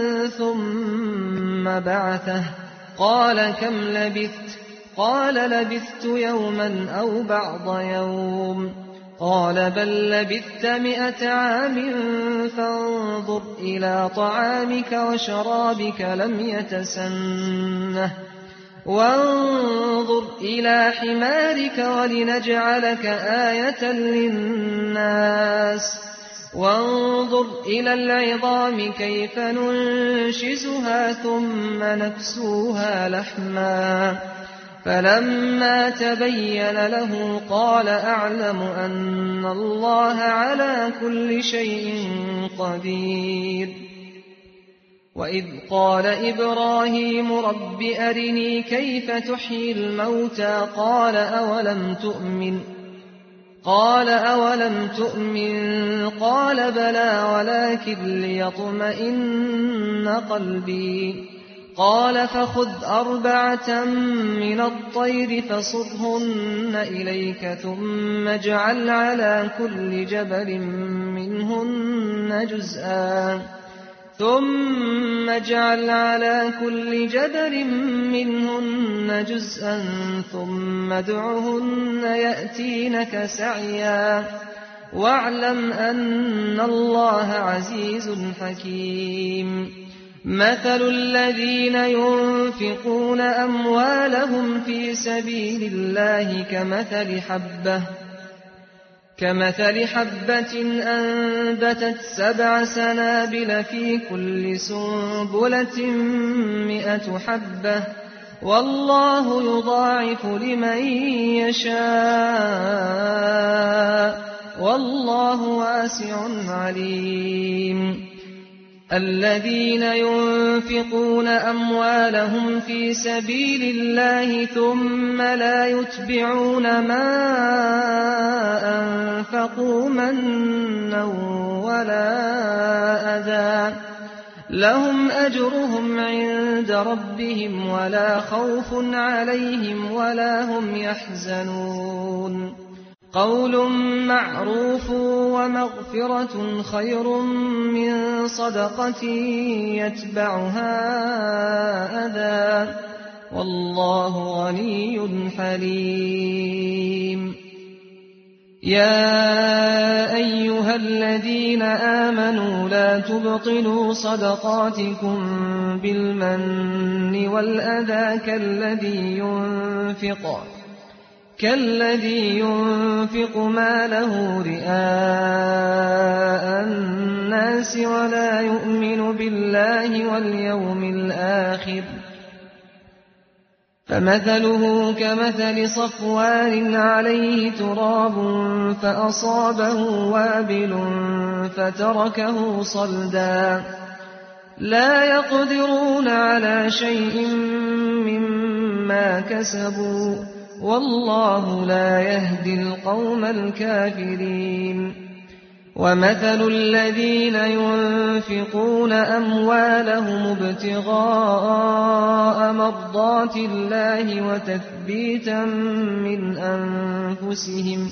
S1: ثم بعثه قال كم لبثت قال لبثت يوما أو بعض يوم قال بل لبثت مئة عام فانظر إلى طعامك وشرابك لم يتسنه وانظر إلى حمارك ولنجعلك آية للناس وانظر إلى العظام كيف ننشزها ثم نكسوها لحما فلما تبين له قال أعلم أن الله على كل شيء قدير وإذ قال إبراهيم رب أرني كيف تحيي الموتى قال أولم تؤمن قال أولم تؤمن قال بلى ولكن ليطمئن قلبي قال فخذ أربعة من الطير فصرهن إليك ثم اجعل على كل جبل منهن جزءا ثم اجعل على كل جبل منهن جزءا ثم ادعهن يأتينك سعيا واعلم أن الله عزيز حكيم مثل الذين ينفقون أموالهم في سبيل الله كمثل حبة كمثل حبة أنبتت سبع سنابل في كل سنبلة مئة حبة والله يضاعف لمن يشاء والله واسع عليم الذين ينفقون أموالهم في سبيل الله ثم لا يتبعون ما أنفقوا منا ولا أذى لهم أجرهم عند ربهم ولا خوف عليهم ولا هم يحزنون قول معروف ومغفرة خير من صدقة يتبعها أذى والله غني حليم يا أيها الذين آمنوا لا تبطلوا صدقاتكم بالمن والأذى كالذي ينفق كالذي ينفق ماله رئاء الناس ولا يؤمن بالله واليوم الآخر فمثله كمثل صفوان عليه تراب فأصابه وابل فتركه صلدا لا يقدرون على شيء مما كسبوا والله لا يهدي القوم الكافرين ومثل الذين ينفقون أموالهم ابتغاء مرضات الله وتثبيتا من أنفسهم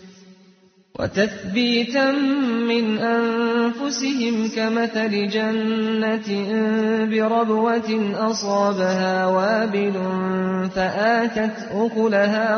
S1: وتثبيتا من أنفسهم كمثل جنة بربوة أصابها وابل فآتت أكلها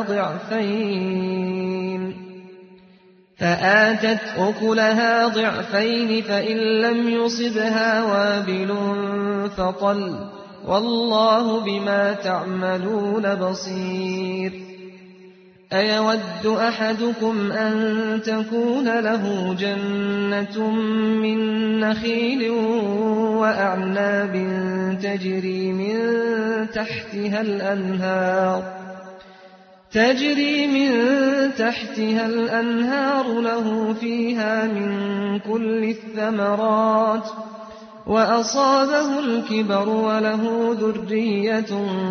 S1: ضعفين فآتت أكلها ضعفين فإن لم يصبها وابل فطل والله بما تعملون بصير أيود أحدكم أن تكون له جنة من نخيل وأعناب تجري من تحتها الأنهار تجري من تحتها الأنهار له فيها من كل الثمرات وأصابه الكبر وله ذرية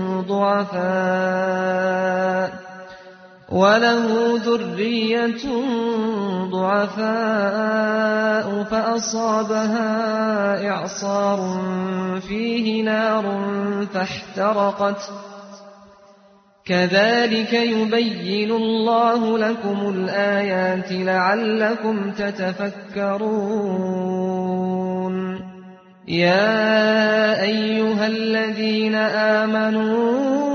S1: ضعفاء وله ذرية ضعفاء فأصابها إعصار فيه نار فاحترقت كذلك يبين الله لكم الآيات لعلكم تتفكرون يا أيها الذين آمنوا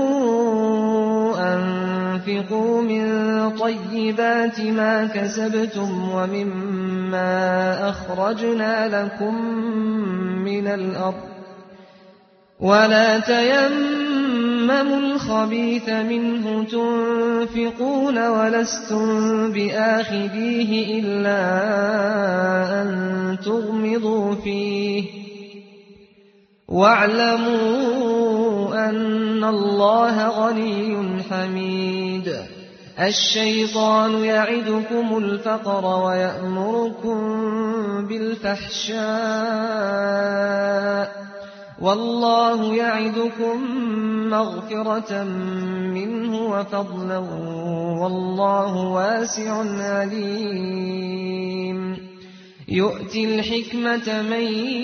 S1: أنفقوا من طيبات ما كسبتم ومما أخرجنا لكم من الأرض ولا تيمموا الخبيث منه تنفقون ولستم بآخذيه إلا أن تغمضوا فيه واعلموا أن الله غني حميد الشيطان يعدكم الفقر ويأمركم بالفحشاء والله يعدكم مغفرة منه وفضلا والله واسع عليم يؤتي الحكمة من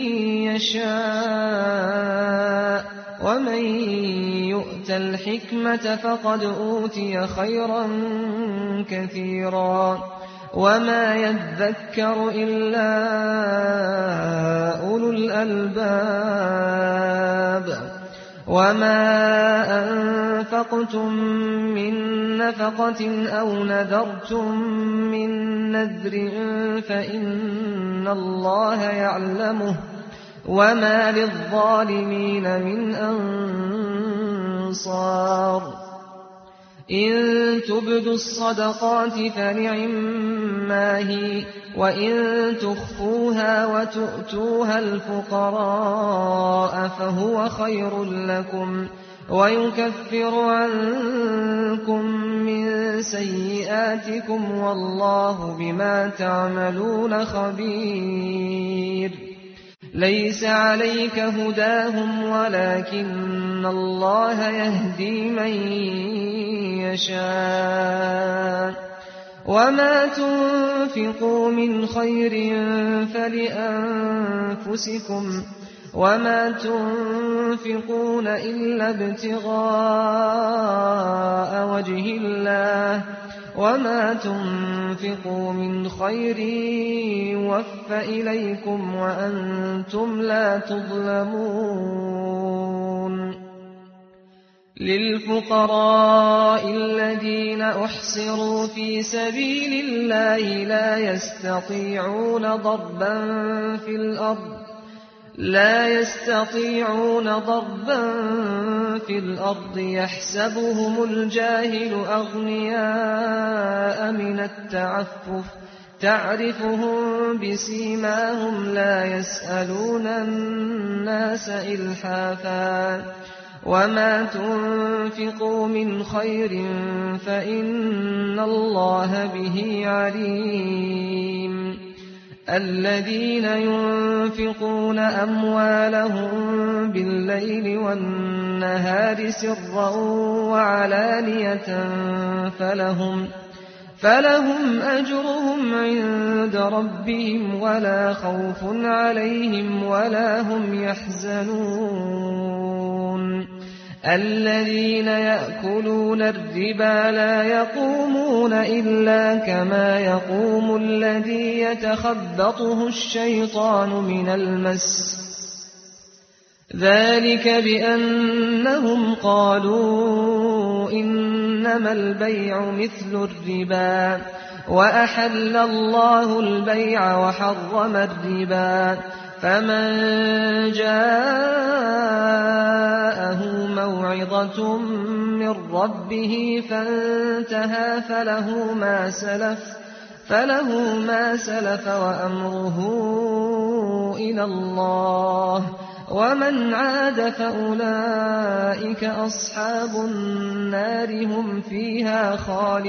S1: يشاء ومن يؤت الحكمة فقد أوتي خيرا كثيرا وما يذكر إلا أولو الألباب وما أنفقتم من نفقة أو نذرتم من نذر فإن الله يعلمه وما للظالمين من أنصار إن تبدوا الصدقات فنعما هي وإن تخفوها وتؤتوها الفقراء فهو خير لكم ويكفر عنكم من سيئاتكم والله بما تعملون خبير ليس عليك هداهم ولكن الله يهدي من يشاء وما تنفقوا من خير فلأنفسكم وما تنفقون إلا ابتغاء وجه الله وما تنفقوا من خير يوفى إليكم وأنتم لا تظلمون للفقراء الذين أحصروا في سبيل الله لا يستطيعون ضربا في الأرض لا يستطيعون ضربا في الأرض يحسبهم الجاهل أغنياء من التعفف تعرفهم بسيماهم لا يسألون الناس إلحافا وما تنفقوا من خير فإن الله به عليم الذين ينفقون أموالهم بالليل والنهار سرا وعلانية فلهم فلهم أجرهم عند ربهم ولا خوف عليهم ولا هم يحزنون الذين يأكلون الربا لا يقومون إلا كما يقوم الذي يتخبطه الشيطان من المس ذلك بأنهم قالوا إنما البيع مثل الربا وأحل الله البيع وحرم الربا فمن جاءه موعظة من ربه فانتهى فله ما سلف فله ما سلف وأمره إلى الله ومن عاد فأولئك أصحاب النار هم فيها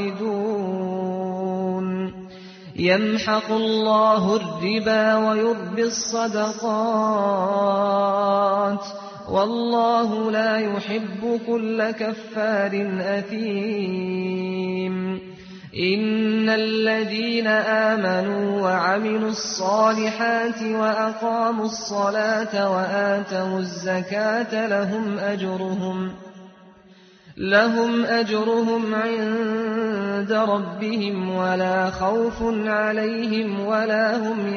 S1: خالدون يمحق الله الربا ويربي الصدقات والله لا يحب كل كفار أثيم إن الذين آمنوا وعملوا الصالحات وأقاموا الصلاة وآتوا الزكاة لهم أجرهم لهم أجرهم عند ربهم ولا خوف عليهم ولا هم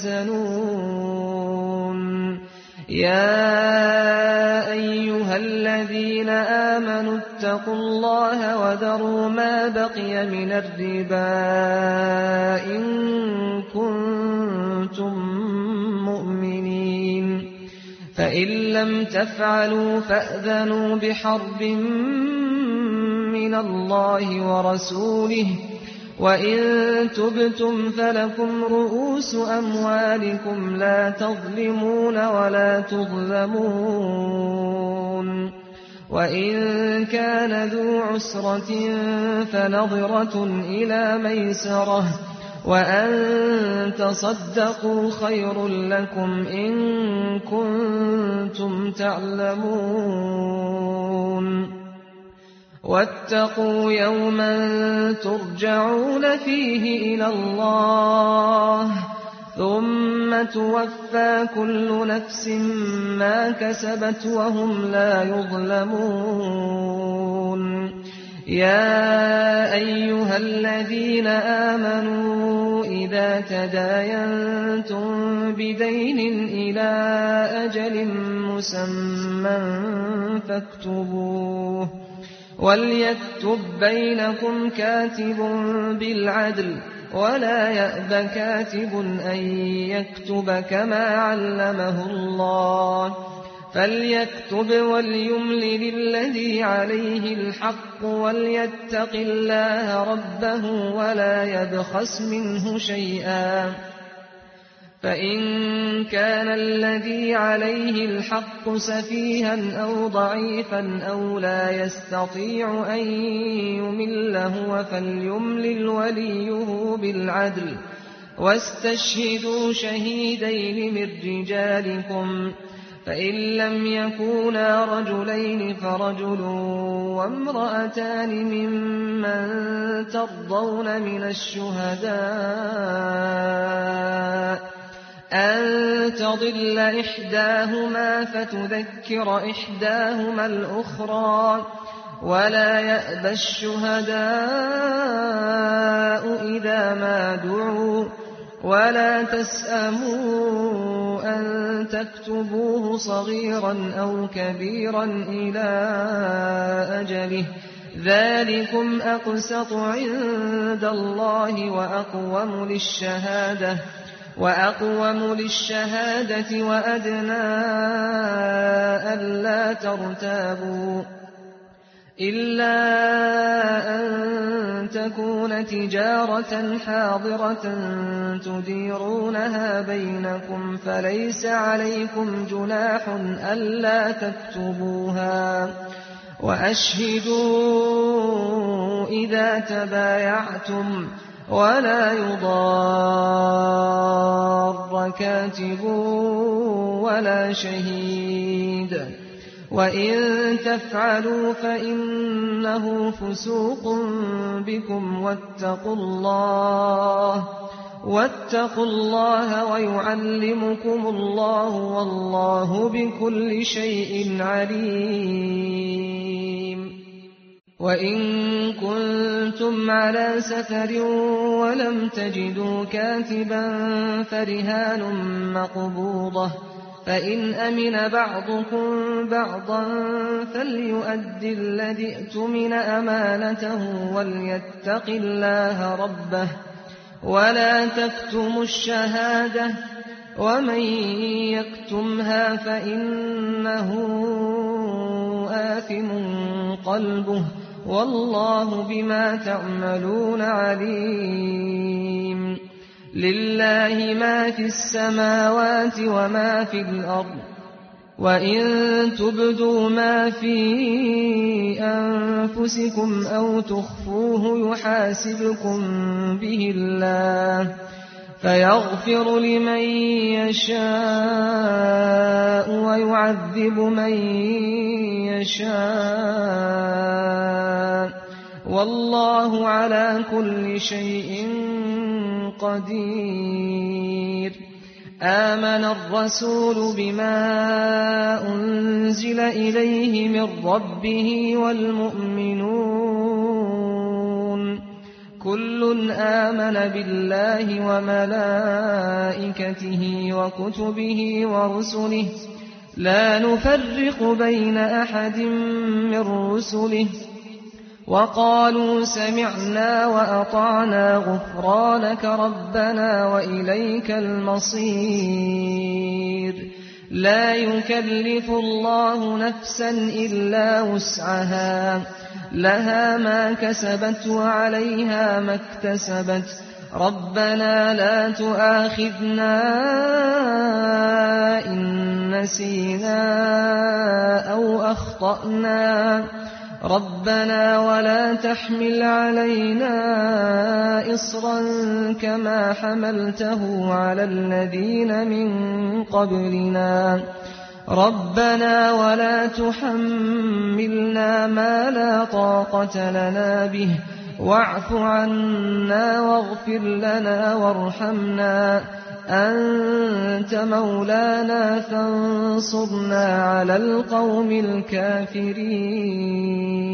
S1: يحزنون يا أيها الذين آمنوا اتقوا الله وذروا ما بقي من الربا إن كنتم مؤمنين فإن لم تفعلوا فأذنوا بحرب من الله ورسوله وإن تبتم فلكم رؤوس أموالكم لا تظلمون ولا تظلمون وإن كان ذو عسرة فنظرة إلى ميسرة وأن تصدقوا خير لكم إن كنتم تعلمون واتقوا يوما ترجعون فيه إلى الله ثم توفى كل نفس ما كسبت وهم لا يظلمون يا أيها الذين آمنوا إذا تداينتم بدين إلى أجل مسمى فاكتبوه وليكتب بينكم كاتب بالعدل ولا يأب كاتب أن يكتب كما علمه الله فليكتب وليملل الذي عليه الحق وليتق الله ربه ولا يبخس منه شيئا فإن كان الذي عليه الحق سفيها أو ضعيفا أو لا يستطيع أن يمل هو فليملل وليه بالعدل واستشهدوا شهيدين من رجالكم فإن لم يكونا رجلين فرجل وامرأتان ممن ترضون من الشهداء أن تضل إحداهما فتذكر إحداهما الأخرى ولا يأبى الشهداء إذا ما دعوا ولا تسأموا أن تكتبوه صغيرا أو كبيرا إلى أجله ذلكم أقسط عند الله وأقوم للشهادة وأقوم للشهادة وأدنى ألا ترتابوا إلا أن تكون تجارة حاضرة تديرونها بينكم فليس عليكم جناح ألا تكتبوها وأشهدوا إذا تبايعتم ولا يضار كاتب ولا شهيد وإن تفعلوا فإنه فسوق بكم واتقوا الله واتقوا الله ويعلمكم الله والله بكل شيء عليم. وإن كنتم على سفر ولم تجدوا كاتبا فرهان مقبوضة فإن أمن بعضكم بعضا فليؤد الذي اؤتمن أمانته وليتق الله ربه ولا تكتموا الشهادة ومن يكتمها فإنه آثم قلبه والله بما تعملون عليم. لله ما في السماوات وما في الأرض وإن تبدوا ما في أنفسكم أو تخفوه يحاسبكم به الله فيغفر لمن يشاء ويعذب من يشاء والله على كل شيء قدير. آمن الرسول بما أنزل إليه من ربه والمؤمنون كل آمن بالله وملائكته وكتبه ورسله لا نفرق بين أحد من رسله وقالوا سمعنا وأطعنا غفرانك ربنا وإليك المصير. لا يكلف الله نفسا إلا وسعها لها ما كسبت وعليها ما اكتسبت ربنا لا تؤاخذنا إن نسينا أو أخطأنا ربنا ولا تحمل علينا إصرا كما حملته على الذين من قبلنا ربنا ولا تحملنا ما لا طاقة لنا به واعف عنا واغفر لنا وارحمنا أنت مولانا فانصرنا على القوم الكافرين.